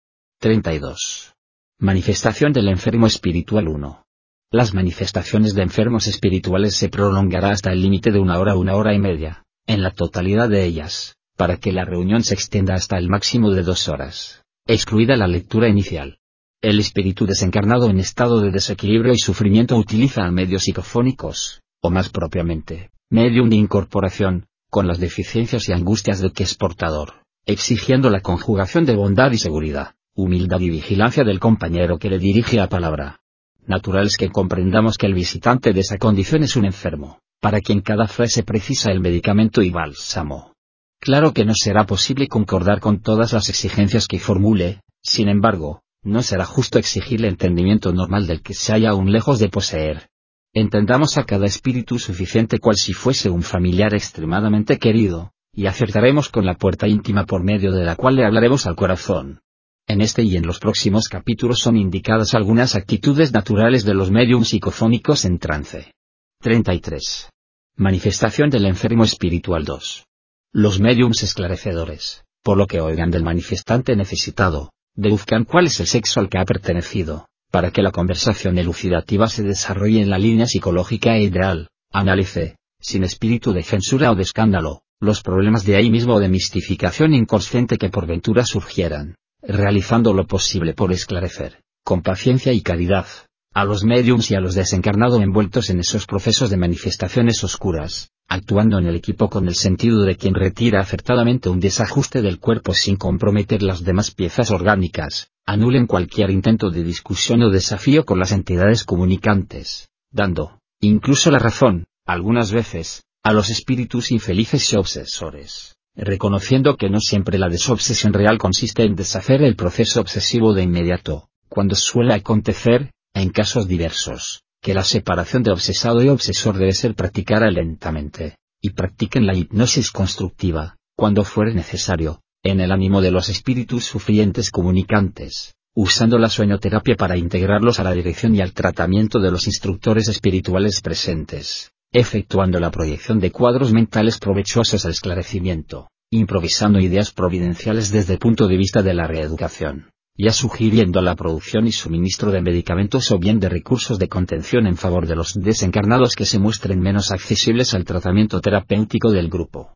Speaker 2: 32. Manifestación del enfermo espiritual 1. Las manifestaciones de enfermos espirituales se prolongará hasta el límite de 1 hora o 1 hora y media, en la totalidad de ellas, para que la reunión se extienda hasta el máximo de 2 horas, excluida la lectura inicial. El espíritu desencarnado en estado de desequilibrio y sufrimiento utiliza medios psicofónicos, o más propiamente, medium de incorporación, con las deficiencias y angustias del que es portador, exigiendo la conjugación de bondad y seguridad, humildad y vigilancia del compañero que le dirige la palabra. Natural es que comprendamos que el visitante de esa condición es un enfermo, para quien cada frase precisa el medicamento y bálsamo. Claro que no será posible concordar con todas las exigencias que formule, sin embargo, no será justo exigirle entendimiento normal del que se halla aún lejos de poseer. Entendamos a cada espíritu suficiente cual si fuese un familiar extremadamente querido, y acertaremos con la puerta íntima por medio de la cual le hablaremos al corazón. En este y en los próximos capítulos son indicadas algunas actitudes naturales de los médiums psicofónicos en trance. 33. Manifestación del enfermo espiritual 2. Los médiums esclarecedores, por lo que oigan del manifestante necesitado, deduzcan cuál es el sexo al que ha pertenecido, para que la conversación elucidativa se desarrolle en la línea psicológica e ideal, analice, sin espíritu de censura o de escándalo, los problemas de ahí mismo o de mistificación inconsciente que por ventura surgieran, realizando lo posible por esclarecer, con paciencia y caridad, a los médiums y a los desencarnados envueltos en esos procesos de manifestaciones oscuras, actuando en el equipo con el sentido de quien retira acertadamente un desajuste del cuerpo sin comprometer las demás piezas orgánicas, anulen cualquier intento de discusión o desafío con las entidades comunicantes, dando, incluso la razón, algunas veces, a los espíritus infelices y obsesores, reconociendo que no siempre la desobsesión real consiste en deshacer el proceso obsesivo de inmediato, cuando suele acontecer, en casos diversos, que la separación de obsesado y obsesor debe ser practicada lentamente, y practiquen la hipnosis constructiva, cuando fuere necesario, en el ánimo de los espíritus sufrientes comunicantes, usando la sueñoterapia para integrarlos a la dirección y al tratamiento de los instructores espirituales presentes, efectuando la proyección de cuadros mentales provechosos al esclarecimiento, improvisando ideas providenciales desde el punto de vista de la reeducación, ya sugiriendo la producción y suministro de medicamentos o bien de recursos de contención en favor de los desencarnados que se muestren menos accesibles al tratamiento terapéutico del grupo.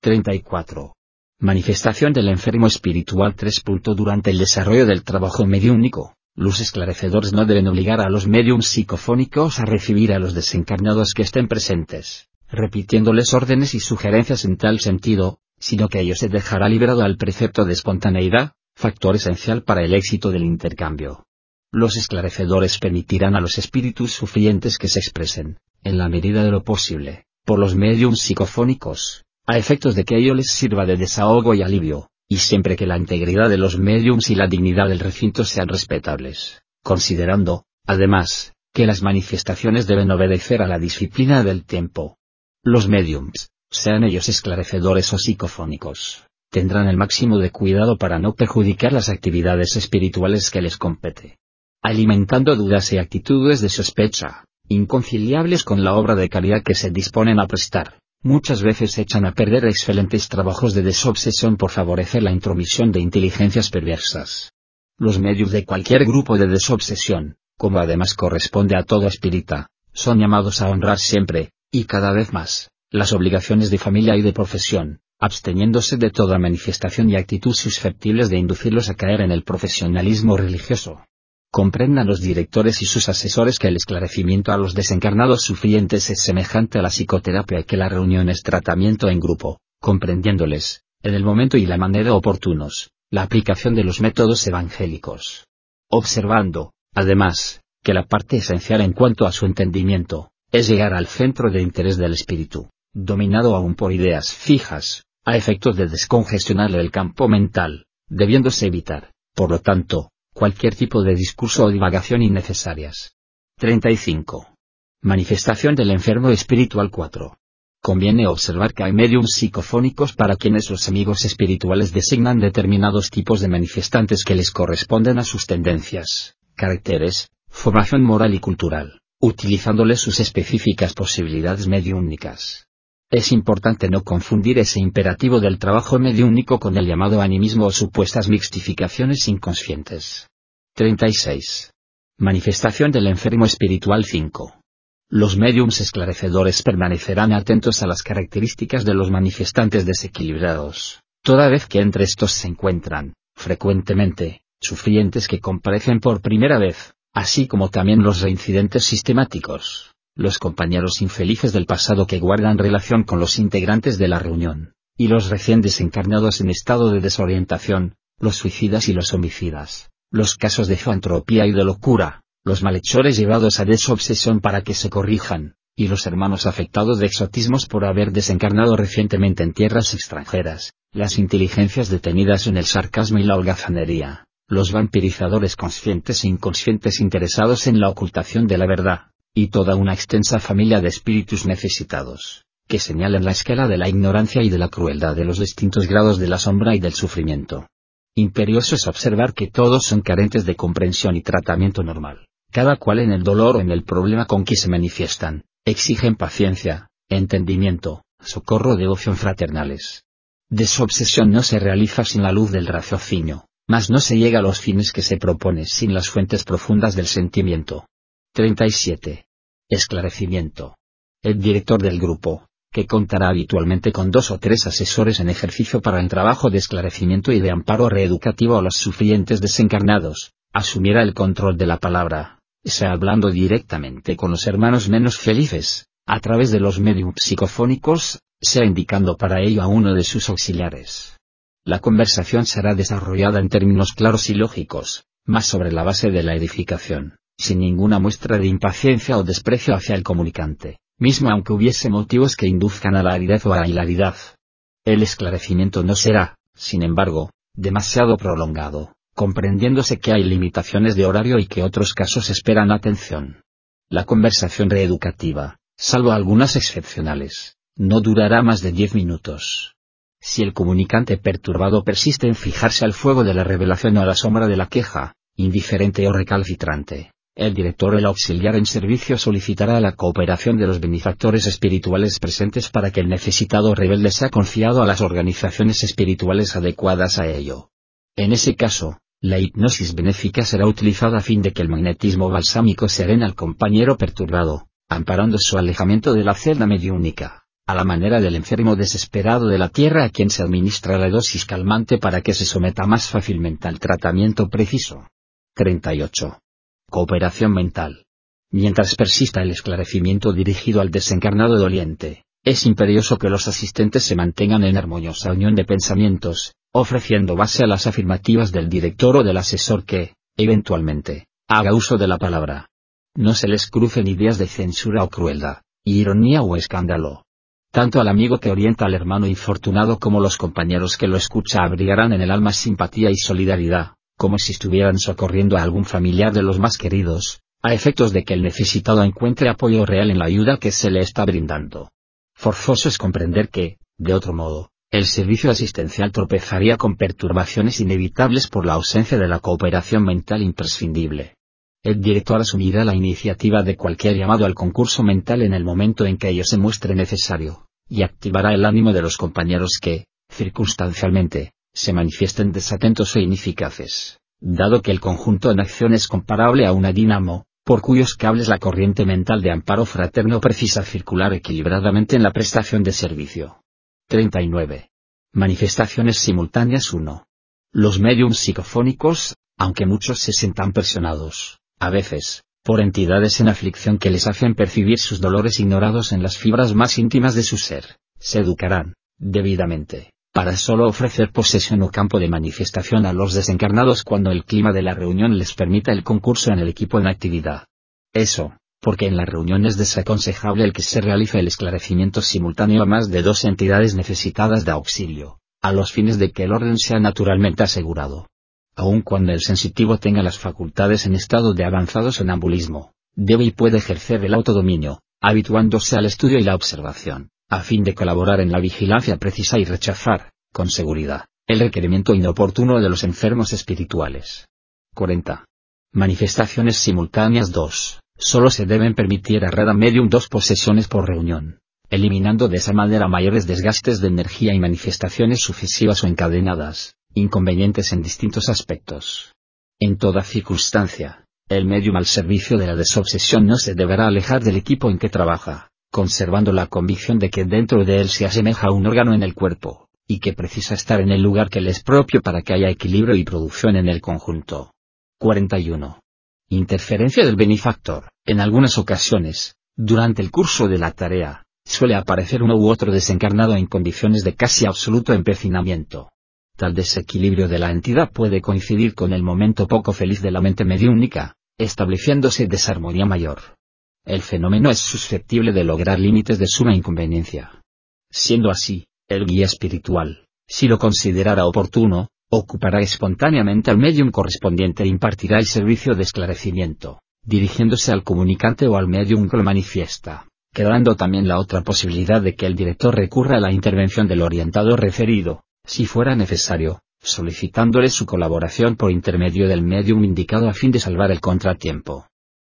Speaker 2: 34. Manifestación del enfermo espiritual 3. Durante el desarrollo del trabajo mediúnico, los esclarecedores no deben obligar a los médiums psicofónicos a recibir a los desencarnados que estén presentes, repitiéndoles órdenes y sugerencias en tal sentido, sino que ello se dejará librado al precepto de espontaneidad, factor esencial para el éxito del intercambio. Los esclarecedores permitirán a los espíritus sufrientes que se expresen, en la medida de lo posible, por los médiums psicofónicos, a efectos de que ello les sirva de desahogo y alivio, y siempre que la integridad de los médiums y la dignidad del recinto sean respetables, considerando, además, que las manifestaciones deben obedecer a la disciplina del tiempo. Los médiums, sean ellos esclarecedores o psicofónicos, tendrán el máximo de cuidado para no perjudicar las actividades espirituales que les compete. Alimentando dudas y actitudes de sospecha, inconciliables con la obra de caridad que se disponen a prestar, muchas veces echan a perder excelentes trabajos de desobsesión por favorecer la intromisión de inteligencias perversas. Los medios de cualquier grupo de desobsesión, como además corresponde a todo espírita, son llamados a honrar siempre, y cada vez más, las obligaciones de familia y de profesión, absteniéndose de toda manifestación y actitud susceptibles de inducirlos a caer en el profesionalismo religioso. Comprendan los directores y sus asesores que el esclarecimiento a los desencarnados sufrientes es semejante a la psicoterapia y que la reunión es tratamiento en grupo, comprendiéndoles, en el momento y la manera oportunos, la aplicación de los métodos evangélicos. Observando, además, que la parte esencial en cuanto a su entendimiento, es llegar al centro de interés del espíritu, dominado aún por ideas fijas, a efectos de descongestionarle el campo mental, debiéndose evitar, por lo tanto, cualquier tipo de discurso o divagación innecesarias. 35. Manifestación del enfermo espiritual 4. Conviene observar que hay médiums psicofónicos para quienes los amigos espirituales designan determinados tipos de manifestantes que les corresponden a sus tendencias, caracteres, formación moral y cultural, utilizándole sus específicas posibilidades mediúmnicas. Es importante no confundir ese imperativo del trabajo mediúmnico con el llamado animismo o supuestas mixtificaciones inconscientes. 36. Manifestación del enfermo espiritual 5. Los médiums esclarecedores permanecerán atentos a las características de los manifestantes desequilibrados, toda vez que entre estos se encuentran, frecuentemente, sufrientes que comparecen por primera vez, así como también los reincidentes sistemáticos, los compañeros infelices del pasado que guardan relación con los integrantes de la reunión, y los recién desencarnados en estado de desorientación, los suicidas y los homicidas, los casos de zoantropía y de locura, los malhechores llevados a desobsesión para que se corrijan, y los hermanos afectados de exotismos por haber desencarnado recientemente en tierras extranjeras, las inteligencias detenidas en el sarcasmo y la holgazanería, los vampirizadores conscientes e inconscientes interesados en la ocultación de la verdad, y toda una extensa familia de espíritus necesitados, que señalan la escala de la ignorancia y de la crueldad de los distintos grados de la sombra y del sufrimiento. Imperioso es observar que todos son carentes de comprensión y tratamiento normal, cada cual en el dolor o en el problema con que se manifiestan, exigen paciencia, entendimiento, socorro, devoción fraternales. Desobsesión no se realiza sin la luz del raciocinio, mas no se llega a los fines que se propone sin las fuentes profundas del sentimiento. 37. Esclarecimiento. El director del grupo, que contará habitualmente con 2 o 3 asesores en ejercicio para el trabajo de esclarecimiento y de amparo reeducativo a los sufrientes desencarnados, asumirá el control de la palabra, sea hablando directamente con los hermanos menos felices, a través de los medios psicofónicos, sea indicando para ello a uno de sus auxiliares. La conversación será desarrollada en términos claros y lógicos, más sobre la base de la edificación, sin ninguna muestra de impaciencia o desprecio hacia el comunicante, mismo aunque hubiese motivos que induzcan a la aridez o a la hilaridad. El esclarecimiento no será, sin embargo, demasiado prolongado, comprendiéndose que hay limitaciones de horario y que otros casos esperan atención. La conversación reeducativa, salvo algunas excepcionales, no durará más de 10 minutos. Si el comunicante perturbado persiste en fijarse al fuego de la revelación o a la sombra de la queja, indiferente o recalcitrante, el director o el auxiliar en servicio solicitará la cooperación de los benefactores espirituales presentes para que el necesitado rebelde sea confiado a las organizaciones espirituales adecuadas a ello. En ese caso, la hipnosis benéfica será utilizada a fin de que el magnetismo balsámico serene al compañero perturbado, amparando su alejamiento de la celda mediúnica, a la manera del enfermo desesperado de la tierra a quien se administra la dosis calmante para que se someta más fácilmente al tratamiento preciso. 38. Cooperación mental. Mientras persista el esclarecimiento dirigido al desencarnado doliente, es imperioso que los asistentes se mantengan en armoniosa unión de pensamientos, ofreciendo base a las afirmativas del director o del asesor que, eventualmente, haga uso de la palabra. No se les crucen ideas de censura o crueldad, ironía o escándalo. Tanto al amigo que orienta al hermano infortunado como los compañeros que lo escucha abrigarán en el alma simpatía y solidaridad, como si estuvieran socorriendo a algún familiar de los más queridos, a efectos de que el necesitado encuentre apoyo real en la ayuda que se le está brindando. Forzoso es comprender que, de otro modo, el servicio asistencial tropezaría con perturbaciones inevitables por la ausencia de la cooperación mental imprescindible. El director asumirá la iniciativa de cualquier llamado al concurso mental en el momento en que ello se muestre necesario, y activará el ánimo de los compañeros que, circunstancialmente, se manifiesten desatentos e ineficaces, dado que el conjunto en acción es comparable a una dinamo, por cuyos cables la corriente mental de amparo fraterno precisa circular equilibradamente en la prestación de servicio. 39. Manifestaciones simultáneas 1. Los médiums psicofónicos, aunque muchos se sientan presionados, a veces, por entidades en aflicción que les hacen percibir sus dolores ignorados en las fibras más íntimas de su ser, se educarán, debidamente, para solo ofrecer posesión o campo de manifestación a los desencarnados cuando el clima de la reunión les permita el concurso en el equipo en actividad. Eso, porque en la reunión es desaconsejable el que se realice el esclarecimiento simultáneo a más de 2 entidades necesitadas de auxilio, a los fines de que el orden sea naturalmente asegurado. Aun cuando el sensitivo tenga las facultades en estado de avanzado sonambulismo, debe y puede ejercer el autodominio, habituándose al estudio y la observación, a fin de colaborar en la vigilancia precisa y rechazar, con seguridad, el requerimiento inoportuno de los enfermos espirituales. 40. Manifestaciones simultáneas 2. Solo se deben permitir a Reda Medium 2 posesiones por reunión, eliminando de esa manera mayores desgastes de energía y manifestaciones sucesivas o encadenadas, inconvenientes en distintos aspectos. En toda circunstancia, el medium al servicio de la desobsesión no se deberá alejar del equipo en que trabaja, conservando la convicción de que dentro de él se asemeja a un órgano en el cuerpo, y que precisa estar en el lugar que le es propio para que haya equilibrio y producción en el conjunto. 41. Interferencia del benefactor. En algunas ocasiones, durante el curso de la tarea, suele aparecer uno u otro desencarnado en condiciones de casi absoluto empecinamiento. Tal desequilibrio de la entidad puede coincidir con el momento poco feliz de la mente mediúnica, estableciéndose desarmonía mayor. El fenómeno es susceptible de lograr límites de suma inconveniencia. Siendo así, el guía espiritual, si lo considerara oportuno, ocupará espontáneamente al medium correspondiente e impartirá el servicio de esclarecimiento, dirigiéndose al comunicante o al medium que lo manifiesta, quedando también la otra posibilidad de que el director recurra a la intervención del orientado referido, si fuera necesario, solicitándole su colaboración por intermedio del medium indicado a fin de salvar el contratiempo.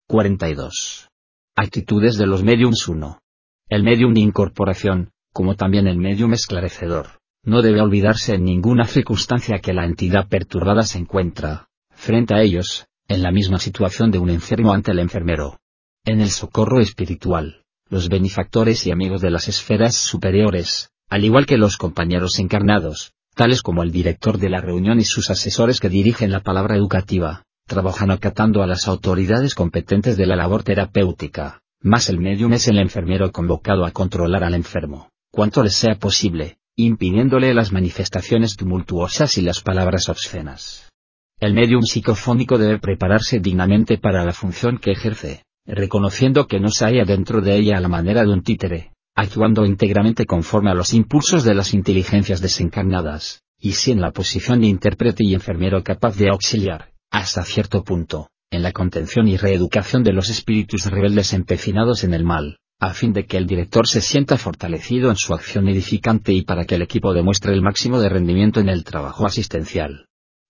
Speaker 2: 42. Actitudes de los mediums. 1. El medium de incorporación, como también el medium esclarecedor, no debe olvidarse en ninguna circunstancia que la entidad perturbada se encuentra, frente a ellos, en la misma situación de un enfermo ante el enfermero. En el socorro espiritual, los benefactores y amigos de las esferas superiores, al igual que los compañeros encarnados, tales como el director de la reunión y sus asesores que dirigen la palabra educativa, trabajan acatando a las autoridades competentes de la labor terapéutica, mas el medium es el enfermero convocado a controlar al enfermo, cuanto le sea posible, impidiéndole las manifestaciones tumultuosas y las palabras obscenas. El medium psicofónico debe prepararse dignamente para la función que ejerce, reconociendo que no se halla dentro de ella a la manera de un títere, actuando íntegramente conforme a los impulsos de las inteligencias desencarnadas, y sí en la posición de intérprete y enfermero capaz de auxiliar, hasta cierto punto, en la contención y reeducación de los espíritus rebeldes empecinados en el mal, a fin de que el director se sienta fortalecido en su acción edificante y para que el equipo demuestre el máximo de rendimiento en el trabajo asistencial.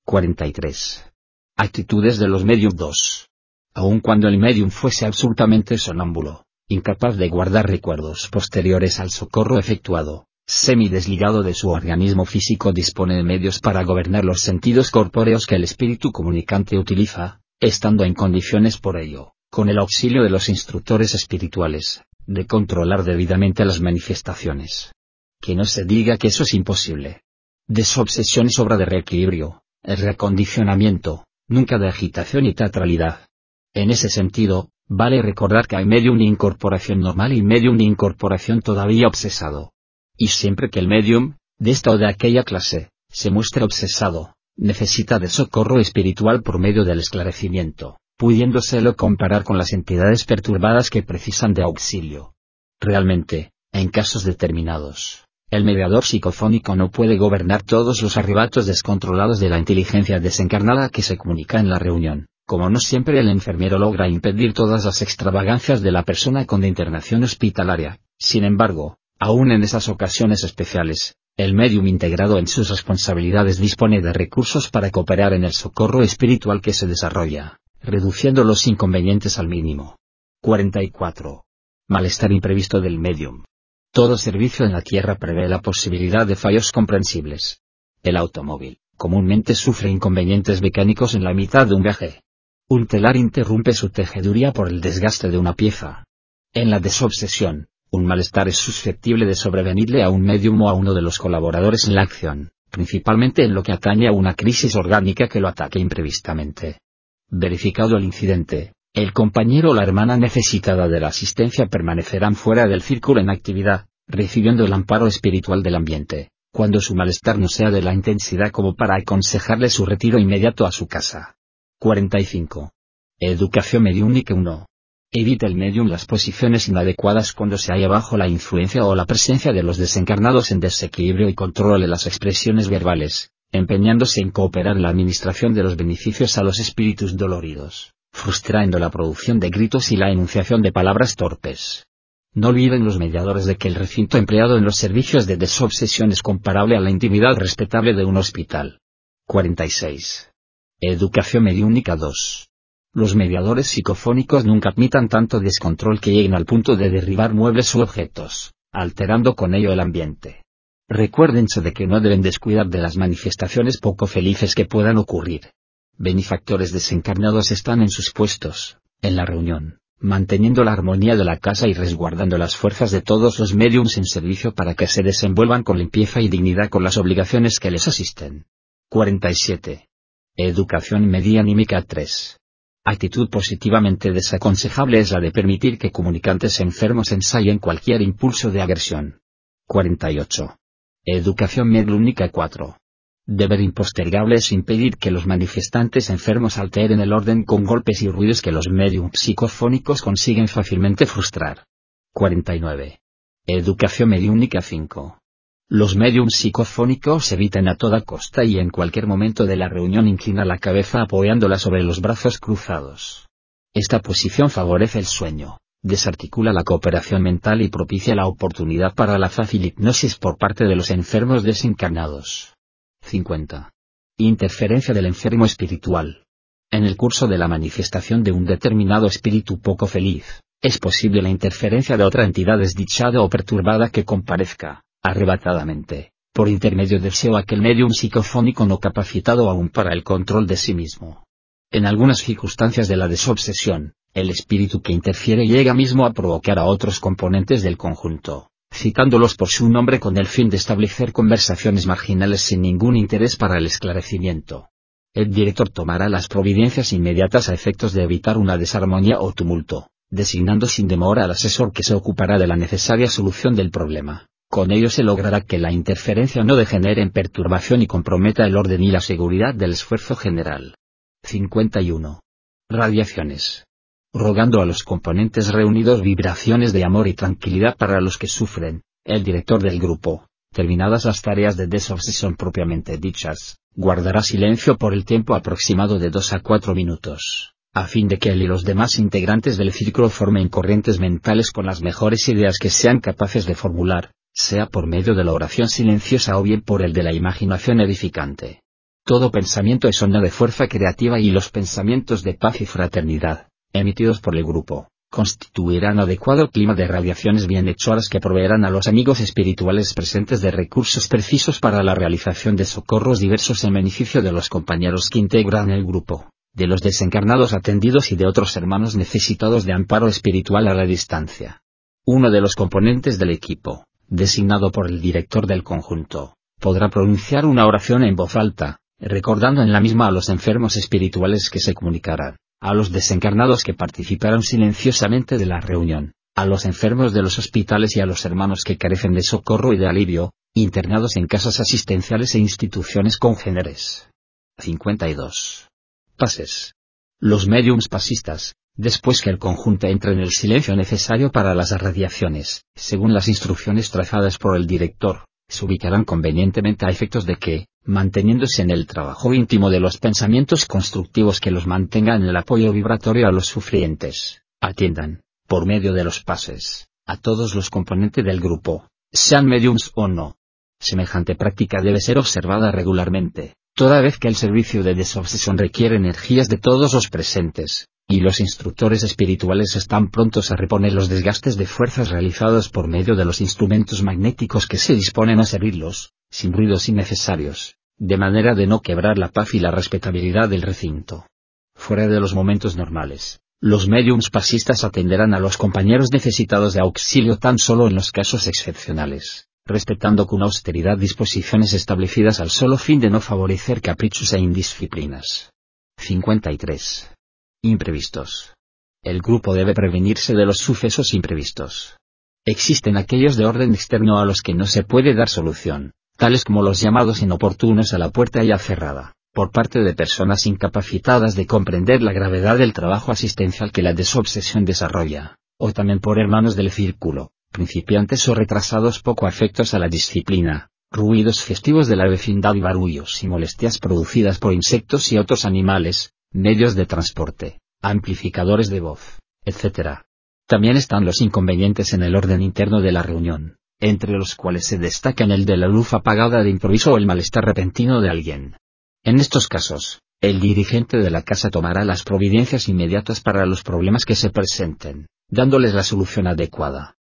Speaker 2: 43. Actitudes de los medium. 2. Aun cuando el medium fuese absolutamente sonámbulo, incapaz de guardar recuerdos posteriores al socorro efectuado, semidesligado de su organismo físico, dispone de medios para gobernar los sentidos corpóreos que el espíritu comunicante utiliza, estando en condiciones por ello, con el auxilio de los instructores espirituales, de controlar debidamente las manifestaciones. Que no se diga que eso es imposible. Desobsesión es obra de reequilibrio, el reacondicionamiento, nunca de agitación y teatralidad. En ese sentido, vale recordar que hay medium de incorporación normal y medium de incorporación todavía obsesado. Y siempre que el medium, de esta o de aquella clase, se muestre obsesado, necesita de socorro espiritual por medio del esclarecimiento, pudiéndoselo comparar con las entidades perturbadas que precisan de auxilio. Realmente, en casos determinados, el mediador psicofónico no puede gobernar todos los arrebatos descontrolados de la inteligencia desencarnada que se comunica en la reunión, como no siempre el enfermero logra impedir todas las extravagancias de la persona con internación hospitalaria. Sin embargo, aún en esas ocasiones especiales, el medium integrado en sus responsabilidades dispone de recursos para cooperar en el socorro espiritual que se desarrolla, reduciendo los inconvenientes al mínimo. 44. Malestar imprevisto del medium. Todo servicio en la Tierra prevé la posibilidad de fallos comprensibles. El automóvil, comúnmente sufre inconvenientes mecánicos en la mitad de un viaje. Un telar interrumpe su tejeduría por el desgaste de una pieza. En la desobsesión, un malestar es susceptible de sobrevenirle a un medium o a uno de los colaboradores en la acción, principalmente en lo que atañe a una crisis orgánica que lo ataque imprevistamente. Verificado el incidente, el compañero o la hermana necesitada de la asistencia permanecerán fuera del círculo en actividad, recibiendo el amparo espiritual del ambiente, cuando su malestar no sea de la intensidad como para aconsejarle su retiro inmediato a su casa. 45. Educación mediúnica. 1. Evita el medium las posiciones inadecuadas cuando se halla bajo la influencia o la presencia de los desencarnados en desequilibrio y controle las expresiones verbales, empeñándose en cooperar en la administración de los beneficios a los espíritus doloridos, frustrando la producción de gritos y la enunciación de palabras torpes. No olviden los mediadores de que el recinto empleado en los servicios de desobsesión es comparable a la intimidad respetable de un hospital. 46. Educación mediúnica. 2. Los mediadores psicofónicos nunca admitan tanto descontrol que lleguen al punto de derribar muebles u objetos, alterando con ello el ambiente. Recuérdense de que no deben descuidar de las manifestaciones poco felices que puedan ocurrir. Benefactores desencarnados están en sus puestos, en la reunión, manteniendo la armonía de la casa y resguardando las fuerzas de todos los médiums en servicio para que se desenvuelvan con limpieza y dignidad con las obligaciones que les asisten. 47. Educación medianímica 3. Actitud positivamente desaconsejable es la de permitir que comunicantes enfermos ensayen cualquier impulso de agresión. 48. Educación mediúnica 4. Deber impostergable es impedir que los manifestantes enfermos alteren el orden con golpes y ruidos que los médiums psicofónicos consiguen fácilmente frustrar. 49. Educación mediúnica 5. Los médiums psicofónicos evitan a toda costa y en cualquier momento de la reunión inclinar la cabeza apoyándola sobre los brazos cruzados. Esta posición favorece el sueño, desarticula la cooperación mental y propicia la oportunidad para la fácil hipnosis por parte de los enfermos desencarnados. 50. Interferencia del enfermo espiritual. En el curso de la manifestación de un determinado espíritu poco feliz, es posible la interferencia de otra entidad desdichada o perturbada que comparezca, arrebatadamente, por intermedio del SEO aquel médium psicofónico no capacitado aún para el control de sí mismo. En algunas circunstancias de la desobsesión, el espíritu que interfiere llega mismo a provocar a otros componentes del conjunto, citándolos por su nombre con el fin de establecer conversaciones marginales sin ningún interés para el esclarecimiento. El director tomará las providencias inmediatas a efectos de evitar una desarmonía o tumulto, designando sin demora al asesor que se ocupará de la necesaria solución del problema. Con ello se logrará que la interferencia no degenere en perturbación y comprometa el orden y la seguridad del esfuerzo general. 51. Radiaciones. Rogando a los componentes reunidos vibraciones de amor y tranquilidad para los que sufren, el director del grupo, terminadas las tareas de desobsesión propiamente dichas, guardará silencio por el tiempo aproximado de 2 a 4 minutos, a fin de que él y los demás integrantes del círculo formen corrientes mentales con las mejores ideas que sean capaces de formular, sea por medio de la oración silenciosa o bien por el de la imaginación edificante. Todo pensamiento es onda de fuerza creativa y los pensamientos de paz y fraternidad, emitidos por el grupo, constituirán adecuado clima de radiaciones bienhechoras que proveerán a los amigos espirituales presentes de recursos precisos para la realización de socorros diversos en beneficio de los compañeros que integran el grupo, de los desencarnados atendidos y de otros hermanos necesitados de amparo espiritual a la distancia. Uno de los componentes del equipo, designado por el director del conjunto, podrá pronunciar una oración en voz alta, recordando en la misma a los enfermos espirituales que se comunicarán, a los desencarnados que participaron silenciosamente de la reunión, a los enfermos de los hospitales y a los hermanos que carecen de socorro y de alivio, internados en casas asistenciales e instituciones congéneres. 52. Pases. Los médiums pasistas, después que el conjunto entre en el silencio necesario para las radiaciones, según las instrucciones trazadas por el director, se ubicarán convenientemente a efectos de que, manteniéndose en el trabajo íntimo de los pensamientos constructivos que los mantengan en el apoyo vibratorio a los sufrientes, atiendan, por medio de los pases, a todos los componentes del grupo, sean médiums o no. Semejante práctica debe ser observada regularmente, toda vez que el servicio de desobsesión requiere energías de todos los presentes, y los instructores espirituales están prontos a reponer los desgastes de fuerzas realizados por medio de los instrumentos magnéticos que se disponen a servirlos, sin ruidos innecesarios, de manera de no quebrar la paz y la respetabilidad del recinto. Fuera de los momentos normales, los médiums pasistas atenderán a los compañeros necesitados de auxilio tan solo en los casos excepcionales, respetando con austeridad disposiciones establecidas al solo fin de no favorecer caprichos e indisciplinas. 53. Imprevistos. El grupo debe prevenirse de los sucesos imprevistos. Existen aquellos de orden externo a los que no se puede dar solución, tales como los llamados inoportunos a la puerta ya cerrada, por parte de personas incapacitadas de comprender la gravedad del trabajo asistencial que la desobsesión desarrolla, o también por hermanos del círculo, principiantes o retrasados poco afectos a la disciplina, ruidos festivos de la vecindad y barullos y molestias producidas por insectos y otros animales, medios de transporte, amplificadores de voz, etc. También están los inconvenientes en el orden interno de la reunión, entre los cuales se destacan el de la luz apagada de improviso o el malestar repentino de alguien. En estos casos, El dirigente de la casa tomará las providencias inmediatas para los problemas que se presenten, dándoles la solución adecuada.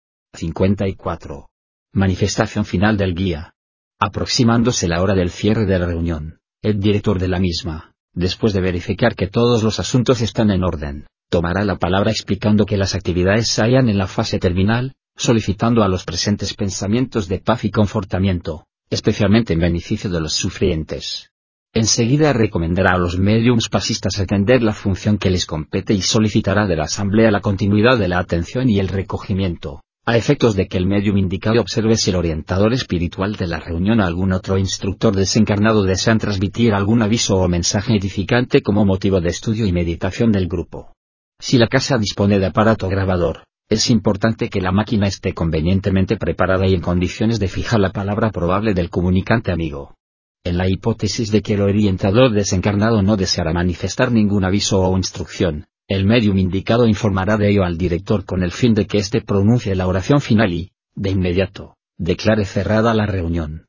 Speaker 2: 54. Manifestación final del guía. Aproximándose la hora del cierre de la reunión, el director de la misma, después de verificar que todos los asuntos están en orden, tomará la palabra explicando que las actividades se hallan en la fase terminal, solicitando a los presentes pensamientos de paz y confortamiento, especialmente en beneficio de los sufrientes. Enseguida recomendará a los médiums pasistas atender la función que les compete y solicitará de la asamblea la continuidad de la atención y el recogimiento, a efectos de que el médium indicado observe si el orientador espiritual de la reunión o algún otro instructor desencarnado desean transmitir algún aviso o mensaje edificante como motivo de estudio y meditación del grupo. Si la casa dispone de aparato grabador, es importante que la máquina esté convenientemente preparada y en condiciones de fijar la palabra probable del comunicante amigo. En la hipótesis de que el orientador desencarnado no deseara manifestar ningún aviso o instrucción, el médium indicado informará de ello al director con el fin de que éste pronuncie la oración final y, de inmediato, declare cerrada la reunión.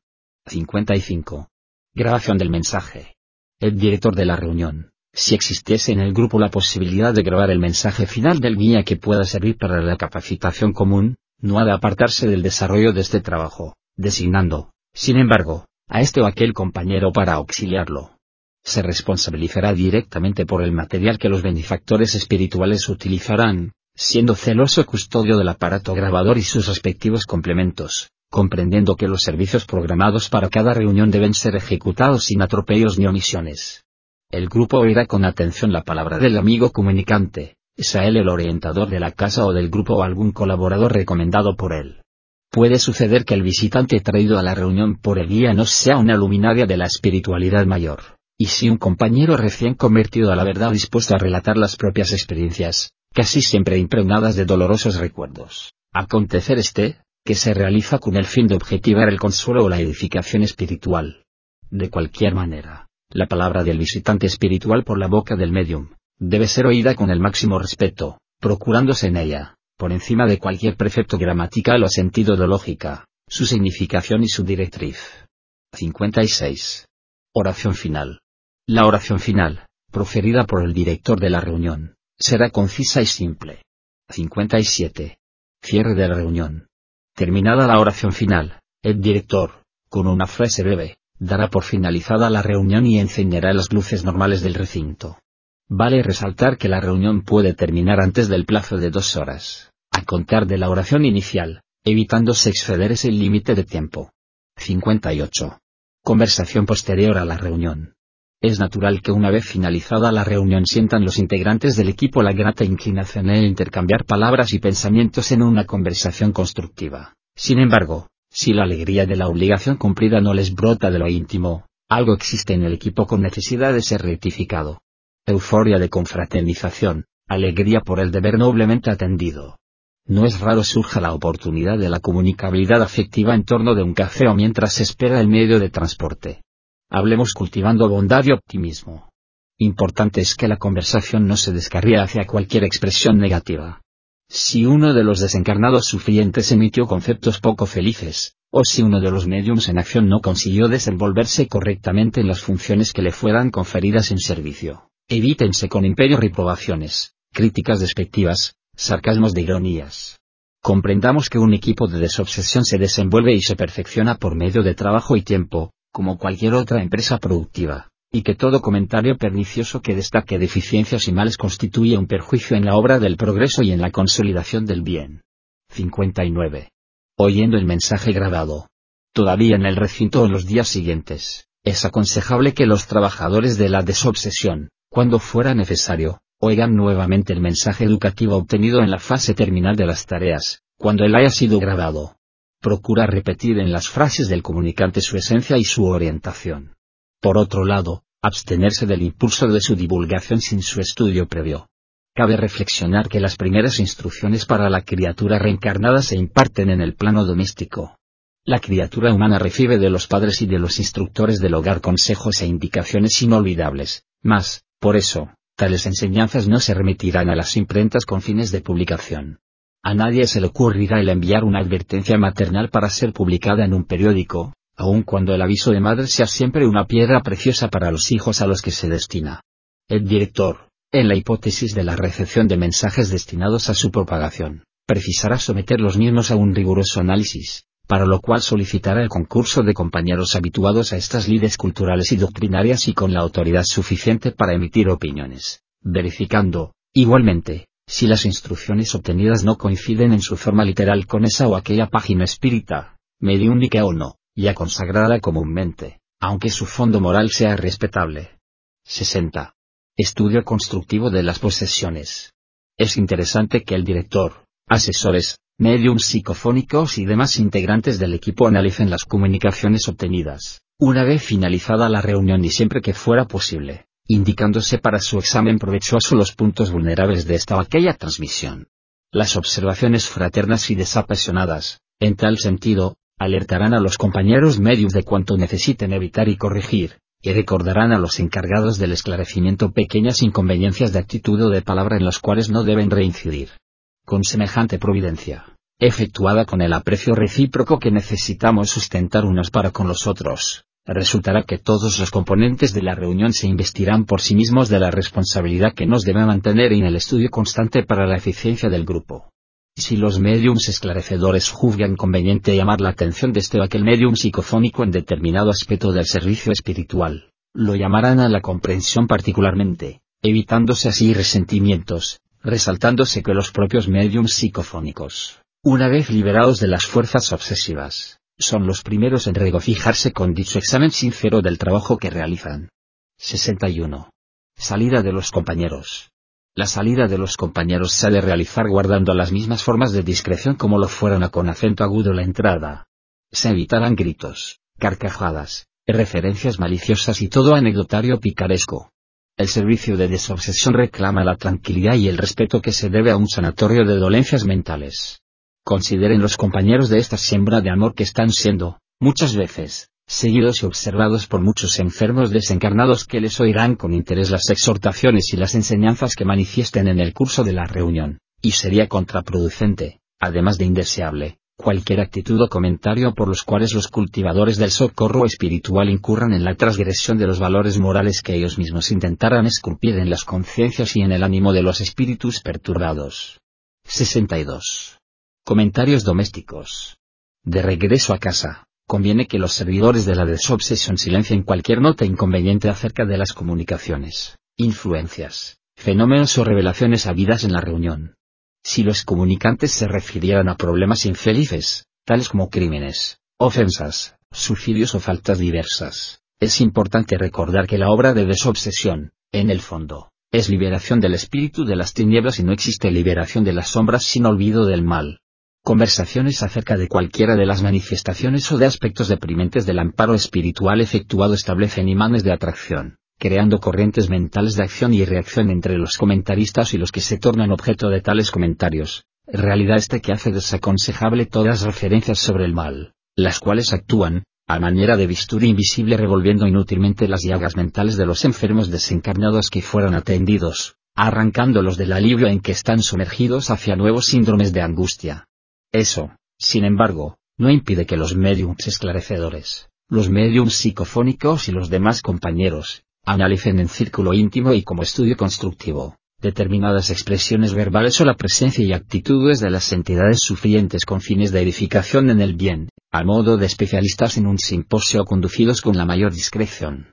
Speaker 2: 55. Grabación del mensaje. El director de la reunión, si existiese en el grupo la posibilidad de grabar el mensaje final del guía que pueda servir para la capacitación común, no ha de apartarse del desarrollo de este trabajo, designando, sin embargo, a este o aquel compañero para auxiliarlo. Se responsabilizará directamente por el material que los benefactores espirituales utilizarán, siendo celoso custodio del aparato grabador y sus respectivos complementos, comprendiendo que los servicios programados para cada reunión deben ser ejecutados sin atropellos ni omisiones. El grupo oirá con atención la palabra del amigo comunicante, sea él el orientador de la casa o del grupo o algún colaborador recomendado por él. Puede suceder que el visitante traído a la reunión por el guía no sea una luminaria de la espiritualidad mayor, y si un compañero recién convertido a la verdad dispuesto a relatar las propias experiencias, casi siempre impregnadas de dolorosos recuerdos, acontecer que se realiza con el fin de objetivar el consuelo o la edificación espiritual. De cualquier manera, la palabra del visitante espiritual por la boca del médium, debe ser oída con el máximo respeto, procurándose en ella, por encima de cualquier precepto gramatical o sentido de lógica, su significación y su directriz. 56. Oración final. La oración final, proferida por el director de la reunión, será concisa y simple. 57. Cierre de la reunión. Terminada la oración final, el director, con una frase breve, dará por finalizada la reunión y encenderá las luces normales del recinto. Vale resaltar que la reunión puede terminar antes del plazo de 2 horas, a contar de la oración inicial, evitándose exceder ese límite de tiempo. 58. Conversación posterior a la reunión. Es natural que una vez finalizada la reunión sientan los integrantes del equipo la grata inclinación en intercambiar palabras y pensamientos en una conversación constructiva. Sin embargo, si la alegría de la obligación cumplida no les brota de lo íntimo, algo existe en el equipo con necesidad de ser rectificado. Euforia de confraternización, alegría por el deber noblemente atendido. No es raro surja la oportunidad de la comunicabilidad afectiva en torno de un café o mientras se espera el medio de transporte. Hablemos cultivando bondad y optimismo. Importante es que la conversación no se descarríe hacia cualquier expresión negativa. Si uno de los desencarnados sufrientes emitió conceptos poco felices, o si uno de los médiums en acción no consiguió desenvolverse correctamente en las funciones que le fueran conferidas en servicio, evítense con imperio reprobaciones, críticas despectivas, sarcasmos de ironías. Comprendamos que un equipo de desobsesión se desenvuelve y se perfecciona por medio de trabajo y tiempo, como cualquier otra empresa productiva, y que todo comentario pernicioso que destaque deficiencias y males constituye un perjuicio en la obra del progreso y en la consolidación del bien. 59. Oyendo el mensaje grabado. Todavía en el recinto o en los días siguientes, es aconsejable que los trabajadores de la desobsesión, cuando fuera necesario, oigan nuevamente el mensaje educativo obtenido en la fase terminal de las tareas, cuando él haya sido grabado. Procura repetir en las frases del comunicante su esencia y su orientación. Por otro lado, abstenerse del impulso de su divulgación sin su estudio previo. Cabe reflexionar que las primeras instrucciones para la criatura reencarnada se imparten en el plano doméstico. La criatura humana recibe de los padres y de los instructores del hogar consejos e indicaciones inolvidables, mas, por eso, tales enseñanzas no se remitirán a las imprentas con fines de publicación. A nadie se le ocurrirá el enviar una advertencia maternal para ser publicada en un periódico, aun cuando el aviso de madre sea siempre una piedra preciosa para los hijos a los que se destina. El director, en la hipótesis de la recepción de mensajes destinados a su propagación, precisará someter los mismos a un riguroso análisis, para lo cual solicitará el concurso de compañeros habituados a estas lides culturales y doctrinarias y con la autoridad suficiente para emitir opiniones, verificando, igualmente, si las instrucciones obtenidas no coinciden en su forma literal con esa o aquella página espírita, mediúnica o no, ya consagrada comúnmente, aunque su fondo moral sea respetable. 60. Estudio constructivo de las posesiones. Es interesante que el director, asesores, médiums psicofónicos y demás integrantes del equipo analicen las comunicaciones obtenidas, una vez finalizada la reunión y siempre que fuera posible, indicándose para su examen provechoso los puntos vulnerables de esta o aquella transmisión. Las observaciones fraternas y desapasionadas, en tal sentido, alertarán a los compañeros médiums de cuanto necesiten evitar y corregir, y recordarán a los encargados del esclarecimiento pequeñas inconveniencias de actitud o de palabra en las cuales no deben reincidir. Con semejante providencia, efectuada con el aprecio recíproco que necesitamos sustentar unos para con los otros, resultará que todos los componentes de la reunión se investirán por sí mismos de la responsabilidad que nos debe mantener en el estudio constante para la eficiencia del grupo. Si los médiums esclarecedores juzgan conveniente llamar la atención de este o aquel médium psicofónico en determinado aspecto del servicio espiritual, lo llamarán a la comprensión particularmente, evitándose así resentimientos, resaltándose que los propios médiums psicofónicos, una vez liberados de las fuerzas obsesivas, son los primeros en regocijarse con dicho examen sincero del trabajo que realizan. 61. Salida de los compañeros. La salida de los compañeros se ha de realizar guardando las mismas formas de discreción como lo fueran con acento agudo la entrada. Se evitarán gritos, carcajadas, referencias maliciosas y todo anecdotario picaresco. El servicio de desobsesión reclama la tranquilidad y el respeto que se debe a un sanatorio de dolencias mentales. Consideren los compañeros de esta siembra de amor que están siendo, muchas veces, seguidos y observados por muchos enfermos desencarnados que les oirán con interés las exhortaciones y las enseñanzas que manifiesten en el curso de la reunión, y sería contraproducente, además de indeseable, cualquier actitud o comentario por los cuales los cultivadores del socorro espiritual incurran en la transgresión de los valores morales que ellos mismos intentaran esculpir en las conciencias y en el ánimo de los espíritus perturbados. 62. Comentarios domésticos. De regreso a casa, conviene que los servidores de la desobsesión silencien cualquier nota inconveniente acerca de las comunicaciones, influencias, fenómenos o revelaciones habidas en la reunión. Si los comunicantes se refirieran a problemas infelices, tales como crímenes, ofensas, suicidios o faltas diversas, es importante recordar que la obra de desobsesión, en el fondo, es liberación del espíritu de las tinieblas y no existe liberación de las sombras sin olvido del mal. Conversaciones acerca de cualquiera de las manifestaciones o de aspectos deprimentes del amparo espiritual efectuado establecen imanes de atracción, creando corrientes mentales de acción y reacción entre los comentaristas y los que se tornan objeto de tales comentarios, realidad que hace desaconsejable todas referencias sobre el mal, las cuales actúan, a manera de bisturí invisible revolviendo inútilmente las llagas mentales de los enfermos desencarnados que fueran atendidos, arrancándolos del alivio en que están sumergidos hacia nuevos síndromes de angustia. Eso, sin embargo, no impide que los médiums esclarecedores, los médiums psicofónicos y los demás compañeros, analicen en círculo íntimo y como estudio constructivo, determinadas expresiones verbales o la presencia y actitudes de las entidades sufrientes con fines de edificación en el bien, a modo de especialistas en un simposio conducidos con la mayor discreción.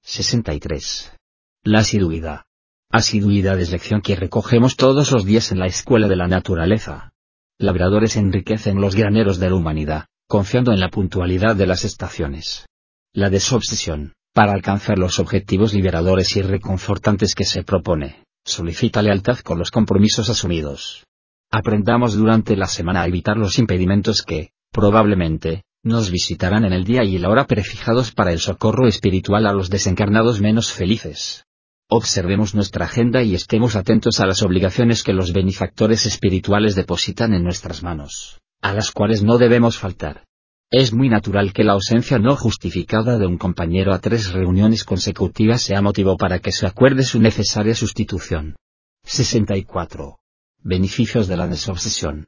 Speaker 2: 63. La asiduidad. Asiduidad es lección que recogemos todos los días en la escuela de la naturaleza. Labradores enriquecen los graneros de la humanidad, confiando en la puntualidad de las estaciones. La desobsesión, para alcanzar los objetivos liberadores y reconfortantes que se propone, solicita lealtad con los compromisos asumidos. Aprendamos durante la semana a evitar los impedimentos que, probablemente, nos visitarán en el día y la hora prefijados para el socorro espiritual a los desencarnados menos felices. Observemos nuestra agenda y estemos atentos a las obligaciones que los benefactores espirituales depositan en nuestras manos, a las cuales no debemos faltar. Es muy natural que la ausencia no justificada de un compañero a 3 reuniones consecutivas sea motivo para que se acuerde su necesaria sustitución. 64. Beneficios de la desobsesión.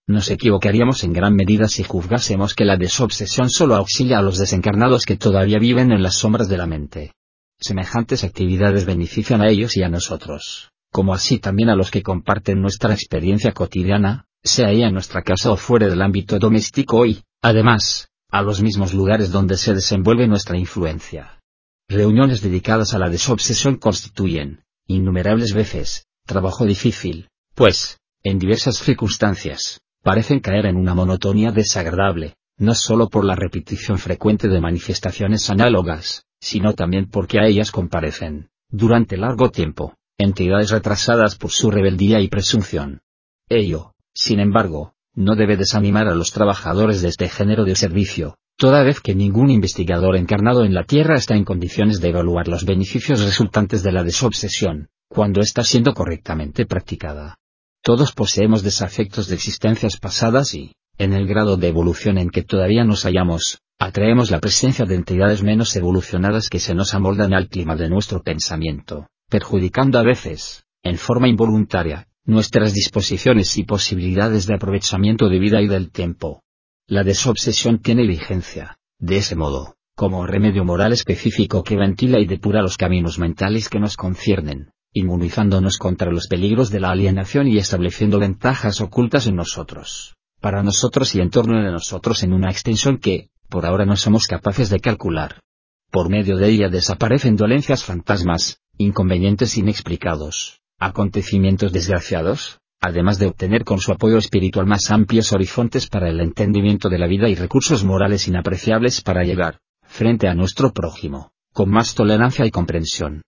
Speaker 2: Nos equivocaríamos en gran medida si juzgásemos que la desobsesión solo auxilia a los desencarnados que todavía viven en las sombras de la mente. Semejantes actividades benefician a ellos y a nosotros, como así también a los que comparten nuestra experiencia cotidiana, sea ella en nuestra casa o fuera del ámbito doméstico y, además, a los mismos lugares donde se desenvuelve nuestra influencia. Reuniones dedicadas a la desobsesión constituyen, innumerables veces, trabajo difícil, pues, en diversas circunstancias, parecen caer en una monotonía desagradable, no solo por la repetición frecuente de manifestaciones análogas, sino también porque a ellas comparecen, durante largo tiempo, entidades retrasadas por su rebeldía y presunción. Ello, sin embargo, no debe desanimar a los trabajadores de este género de servicio, toda vez que ningún investigador encarnado en la Tierra está en condiciones de evaluar los beneficios resultantes de la desobsesión, cuando está siendo correctamente practicada. Todos poseemos desafectos de existencias pasadas y, en el grado de evolución en que todavía nos hallamos, atraemos la presencia de entidades menos evolucionadas que se nos amoldan al clima de nuestro pensamiento, perjudicando a veces, en forma involuntaria, nuestras disposiciones y posibilidades de aprovechamiento de vida y del tiempo. La desobsesión tiene vigencia, de ese modo, como remedio moral específico que ventila y depura los caminos mentales que nos conciernen, inmunizándonos contra los peligros de la alienación y estableciendo ventajas ocultas en nosotros, para nosotros y en torno de nosotros en una extensión que, por ahora no somos capaces de calcular. Por medio de ella desaparecen dolencias fantasmas, inconvenientes inexplicados, acontecimientos desgraciados, además de obtener con su apoyo espiritual más amplios horizontes para el entendimiento de la vida y recursos morales inapreciables para llegar, frente a nuestro prójimo, con más tolerancia y comprensión.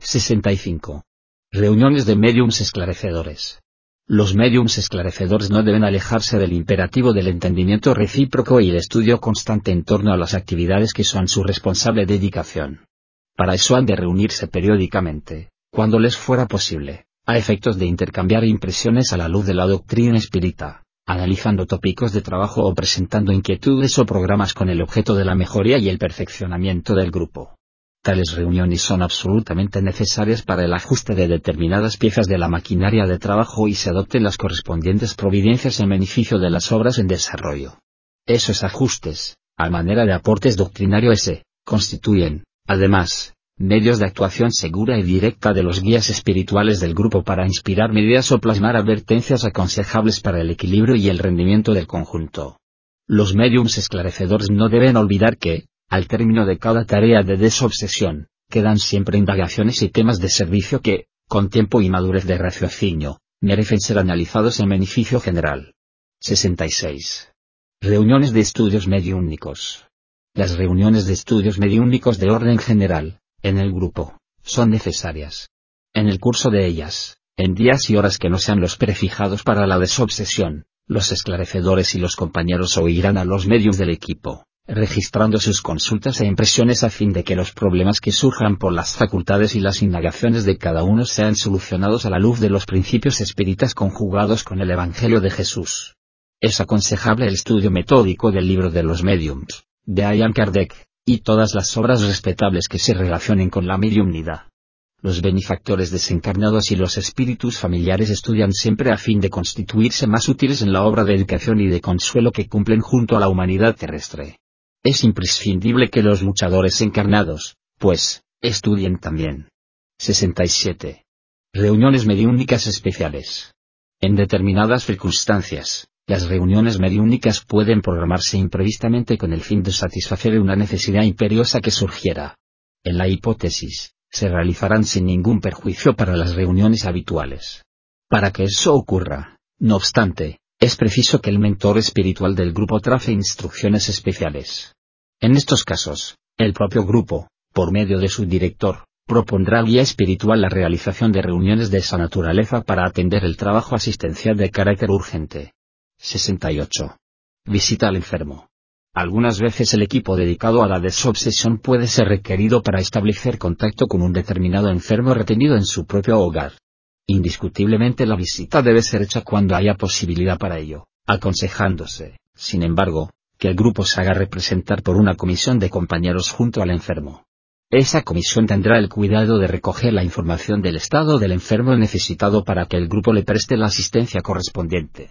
Speaker 2: 65. Reuniones de médiums esclarecedores. Los médiums esclarecedores no deben alejarse del imperativo del entendimiento recíproco y el estudio constante en torno a las actividades que son su responsable dedicación. Para eso han de reunirse periódicamente, cuando les fuera posible, a efectos de intercambiar impresiones a la luz de la doctrina espírita, analizando tópicos de trabajo o presentando inquietudes o programas con el objeto de la mejoría y el perfeccionamiento del grupo. Tales reuniones son absolutamente necesarias para el ajuste de determinadas piezas de la maquinaria de trabajo y se adopten las correspondientes providencias en beneficio de las obras en desarrollo. Esos ajustes, a manera de aportes doctrinarios constituyen, además, medios de actuación segura y directa de los guías espirituales del grupo para inspirar medidas o plasmar advertencias aconsejables para el equilibrio y el rendimiento del conjunto. Los médiums esclarecedores no deben olvidar que, al término de cada tarea de desobsesión, quedan siempre indagaciones y temas de servicio que, con tiempo y madurez de raciocinio, merecen ser analizados en beneficio general. 66. Reuniones de estudios mediúnicos. Las reuniones de estudios mediúnicos de orden general, en el grupo, son necesarias. En el curso de ellas, en días y horas que no sean los prefijados para la desobsesión, los esclarecedores y los compañeros oirán a los médiums del equipo, registrando sus consultas e impresiones a fin de que los problemas que surjan por las facultades y las indagaciones de cada uno sean solucionados a la luz de los principios espíritas conjugados con el Evangelio de Jesús. Es aconsejable el estudio metódico del libro de los médiums, de Allan Kardec, y todas las obras respetables que se relacionen con la mediumnidad. Los benefactores desencarnados y los espíritus familiares estudian siempre a fin de constituirse más útiles en la obra de educación y de consuelo que cumplen junto a la humanidad terrestre. Es imprescindible que los luchadores encarnados, pues, estudien también. 67. Reuniones mediúnicas especiales. En determinadas circunstancias, las reuniones mediúnicas pueden programarse imprevistamente con el fin de satisfacer una necesidad imperiosa que surgiera. En la hipótesis, se realizarán sin ningún perjuicio para las reuniones habituales. Para que eso ocurra, no obstante, es preciso que el mentor espiritual del grupo trace instrucciones especiales. En estos casos, el propio grupo, por medio de su director, propondrá al guía espiritual la realización de reuniones de esa naturaleza para atender el trabajo asistencial de carácter urgente. 68. Visita al enfermo. Algunas veces el equipo dedicado a la desobsesión puede ser requerido para establecer contacto con un determinado enfermo retenido en su propio hogar. Indiscutiblemente la visita debe ser hecha cuando haya posibilidad para ello, aconsejándose, sin embargo, que el grupo se haga representar por una comisión de compañeros junto al enfermo. Esa comisión tendrá el cuidado de recoger la información del estado del enfermo necesitado para que el grupo le preste la asistencia correspondiente.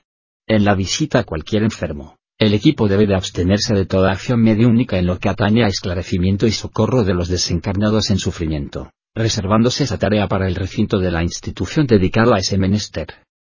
Speaker 2: En la visita a cualquier enfermo, el equipo debe de abstenerse de toda acción mediúnica en lo que atañe a esclarecimiento y socorro de los desencarnados en sufrimiento, reservándose esa tarea para el recinto de la institución dedicado a ese menester.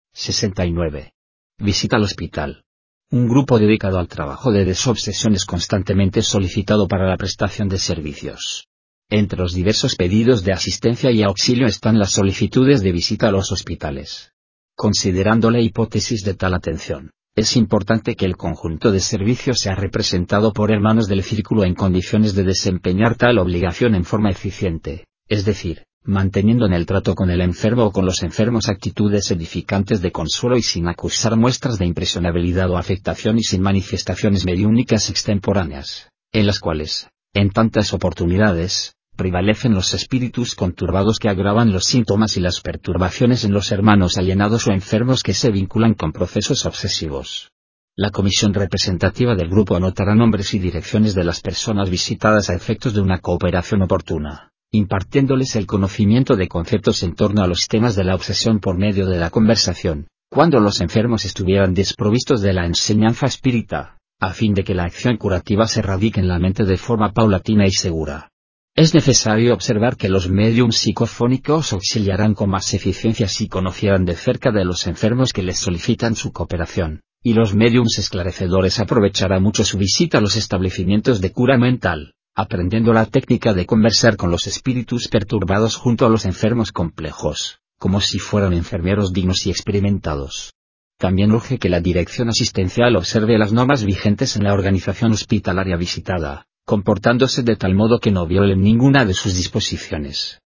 Speaker 2: 69. Visita al hospital. Un grupo dedicado al trabajo de desobsesión es constantemente solicitado para la prestación de servicios. Entre los diversos pedidos de asistencia y auxilio están las solicitudes de visita a los hospitales. Considerando la hipótesis de tal atención, es importante que el conjunto de servicios sea representado por hermanos del círculo en condiciones de desempeñar tal obligación en forma eficiente, es decir, manteniendo en el trato con el enfermo o con los enfermos actitudes edificantes de consuelo y sin acusar muestras de impresionabilidad o afectación y sin manifestaciones mediúnicas extemporáneas, en las cuales, en tantas oportunidades, prevalecen los espíritus conturbados que agravan los síntomas y las perturbaciones en los hermanos alienados o enfermos que se vinculan con procesos obsesivos. La comisión representativa del grupo anotará nombres y direcciones de las personas visitadas a efectos de una cooperación oportuna, impartiéndoles el conocimiento de conceptos en torno a los temas de la obsesión por medio de la conversación, cuando los enfermos estuvieran desprovistos de la enseñanza espírita, a fin de que la acción curativa se radique en la mente de forma paulatina y segura. Es necesario observar que los médiums psicofónicos auxiliarán con más eficiencia si conocieran de cerca de los enfermos que les solicitan su cooperación, y los médiums esclarecedores aprovecharán mucho su visita a los establecimientos de cura mental, aprendiendo la técnica de conversar con los espíritus perturbados junto a los enfermos complejos, como si fueran enfermeros dignos y experimentados. También urge que la dirección asistencial observe las normas vigentes en la organización hospitalaria visitada, comportándose de tal modo que no violen ninguna de sus disposiciones.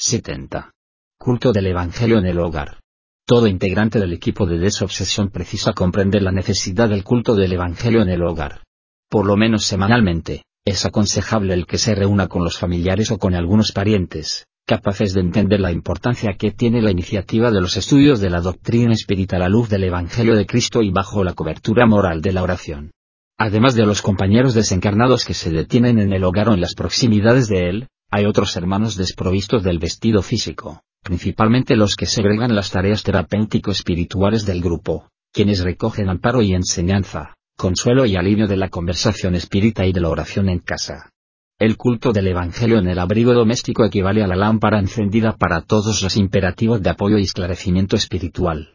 Speaker 2: 70. Culto del Evangelio en el hogar. Todo integrante del equipo de desobsesión precisa comprender la necesidad del culto del Evangelio en el hogar. Por lo menos semanalmente, es aconsejable el que se reúna con los familiares o con algunos parientes, capaces de entender la importancia que tiene la iniciativa de los estudios de la doctrina espírita a la luz del Evangelio de Cristo y bajo la cobertura moral de la oración. Además de los compañeros desencarnados que se detienen en el hogar o en las proximidades de él, hay otros hermanos desprovistos del vestido físico, principalmente los que segregan las tareas terapéutico-espirituales del grupo, quienes recogen amparo y enseñanza, consuelo y alivio de la conversación espírita y de la oración en casa. El culto del Evangelio en el abrigo doméstico equivale a la lámpara encendida para todos los imperativos de apoyo y esclarecimiento espiritual.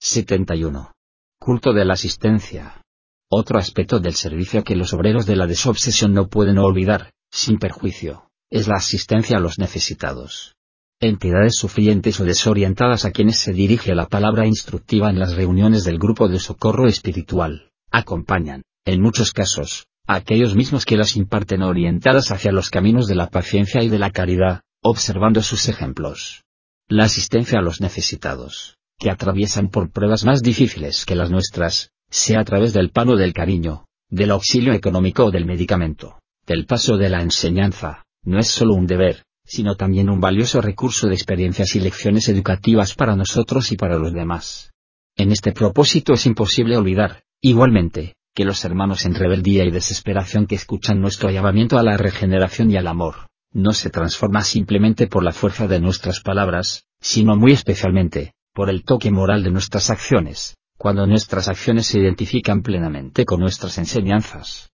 Speaker 2: 71. Culto de la asistencia. Otro aspecto del servicio que los obreros de la desobsesión no pueden olvidar, sin perjuicio, es la asistencia a los necesitados. Entidades sufrientes o desorientadas a quienes se dirige la palabra instructiva en las reuniones del grupo de socorro espiritual, acompañan, en muchos casos, a aquellos mismos que las imparten orientadas hacia los caminos de la paciencia y de la caridad, observando sus ejemplos. La asistencia a los necesitados, que atraviesan por pruebas más difíciles que las nuestras, sea a través del pan o del cariño, del auxilio económico o del medicamento, del paso de la enseñanza, no es solo un deber, sino también un valioso recurso de experiencias y lecciones educativas para nosotros y para los demás. En este propósito es imposible olvidar, igualmente, que los hermanos en rebeldía y desesperación que escuchan nuestro llamamiento a la regeneración y al amor, no se transforma simplemente por la fuerza de nuestras palabras, sino muy especialmente, por el toque moral de nuestras acciones, cuando nuestras acciones se identifican plenamente con nuestras enseñanzas.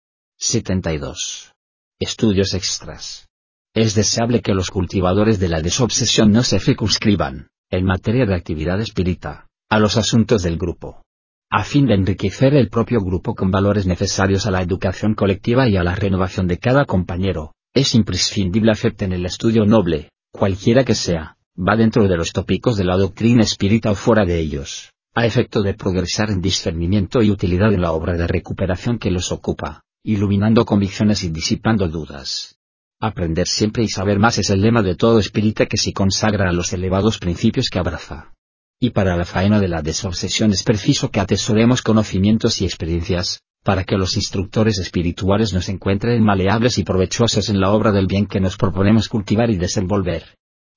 Speaker 2: 72. Estudios extras. Es deseable que los cultivadores de la desobsesión no se circunscriban, en materia de actividad espírita, a los asuntos del grupo. A fin de enriquecer el propio grupo con valores necesarios a la educación colectiva y a la renovación de cada compañero, es imprescindible acepten el estudio noble, cualquiera que sea, va dentro de los tópicos de la doctrina espírita o fuera de ellos, a efecto de progresar en discernimiento y utilidad en la obra de recuperación que los ocupa, iluminando convicciones y disipando dudas. Aprender siempre y saber más es el lema de todo espírita que se consagra a los elevados principios que abraza. Y para la faena de la desobsesión es preciso que atesoremos conocimientos y experiencias, para que los instructores espirituales nos encuentren maleables y provechosos en la obra del bien que nos proponemos cultivar y desenvolver.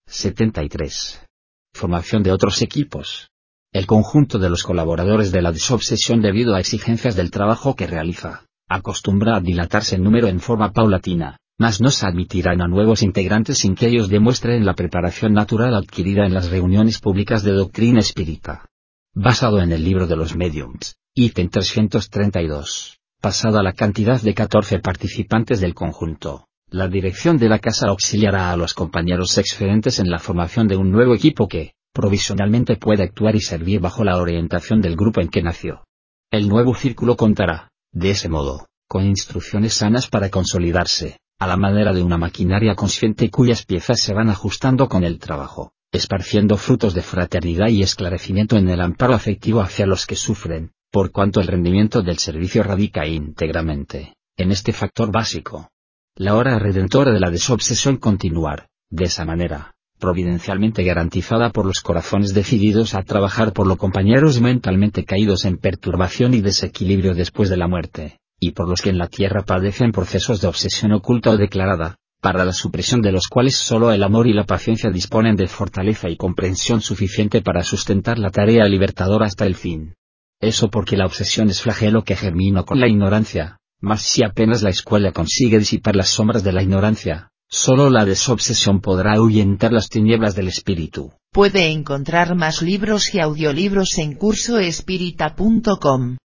Speaker 2: 73. Formación de otros equipos. El conjunto de los colaboradores de la desobsesión debido a exigencias del trabajo que realiza, acostumbra a dilatarse en número en forma paulatina, mas no se admitirán a nuevos integrantes sin que ellos demuestren la preparación natural adquirida en las reuniones públicas de doctrina espírita. Basado en el libro de los médiums, Ítem 332. Pasada la cantidad de 14 participantes del conjunto, la dirección de la casa auxiliará a los compañeros excedentes en la formación de un nuevo equipo que, provisionalmente, puede actuar y servir bajo la orientación del grupo en que nació. El nuevo círculo contará, de ese modo, con instrucciones sanas para consolidarse, a la manera de una maquinaria consciente cuyas piezas se van ajustando con el trabajo, esparciendo frutos de fraternidad y esclarecimiento en el amparo afectivo hacia los que sufren, por cuanto el rendimiento del servicio radica íntegramente en este factor básico. La hora redentora de la desobsesión continuar, de esa manera, providencialmente garantizada por los corazones decididos a trabajar por los compañeros mentalmente caídos en perturbación y desequilibrio después de la muerte, y por los que en la tierra padecen procesos de obsesión oculta o declarada, para la supresión de los cuales solo el amor y la paciencia disponen de fortaleza y comprensión suficiente para sustentar la tarea libertadora hasta el fin. Eso porque la obsesión es flagelo que germina con la ignorancia, mas si apenas la escuela consigue disipar las sombras de la ignorancia, solo la desobsesión podrá ahuyentar las tinieblas del espíritu.
Speaker 1: Puede encontrar más libros y audiolibros en cursoespírita.com.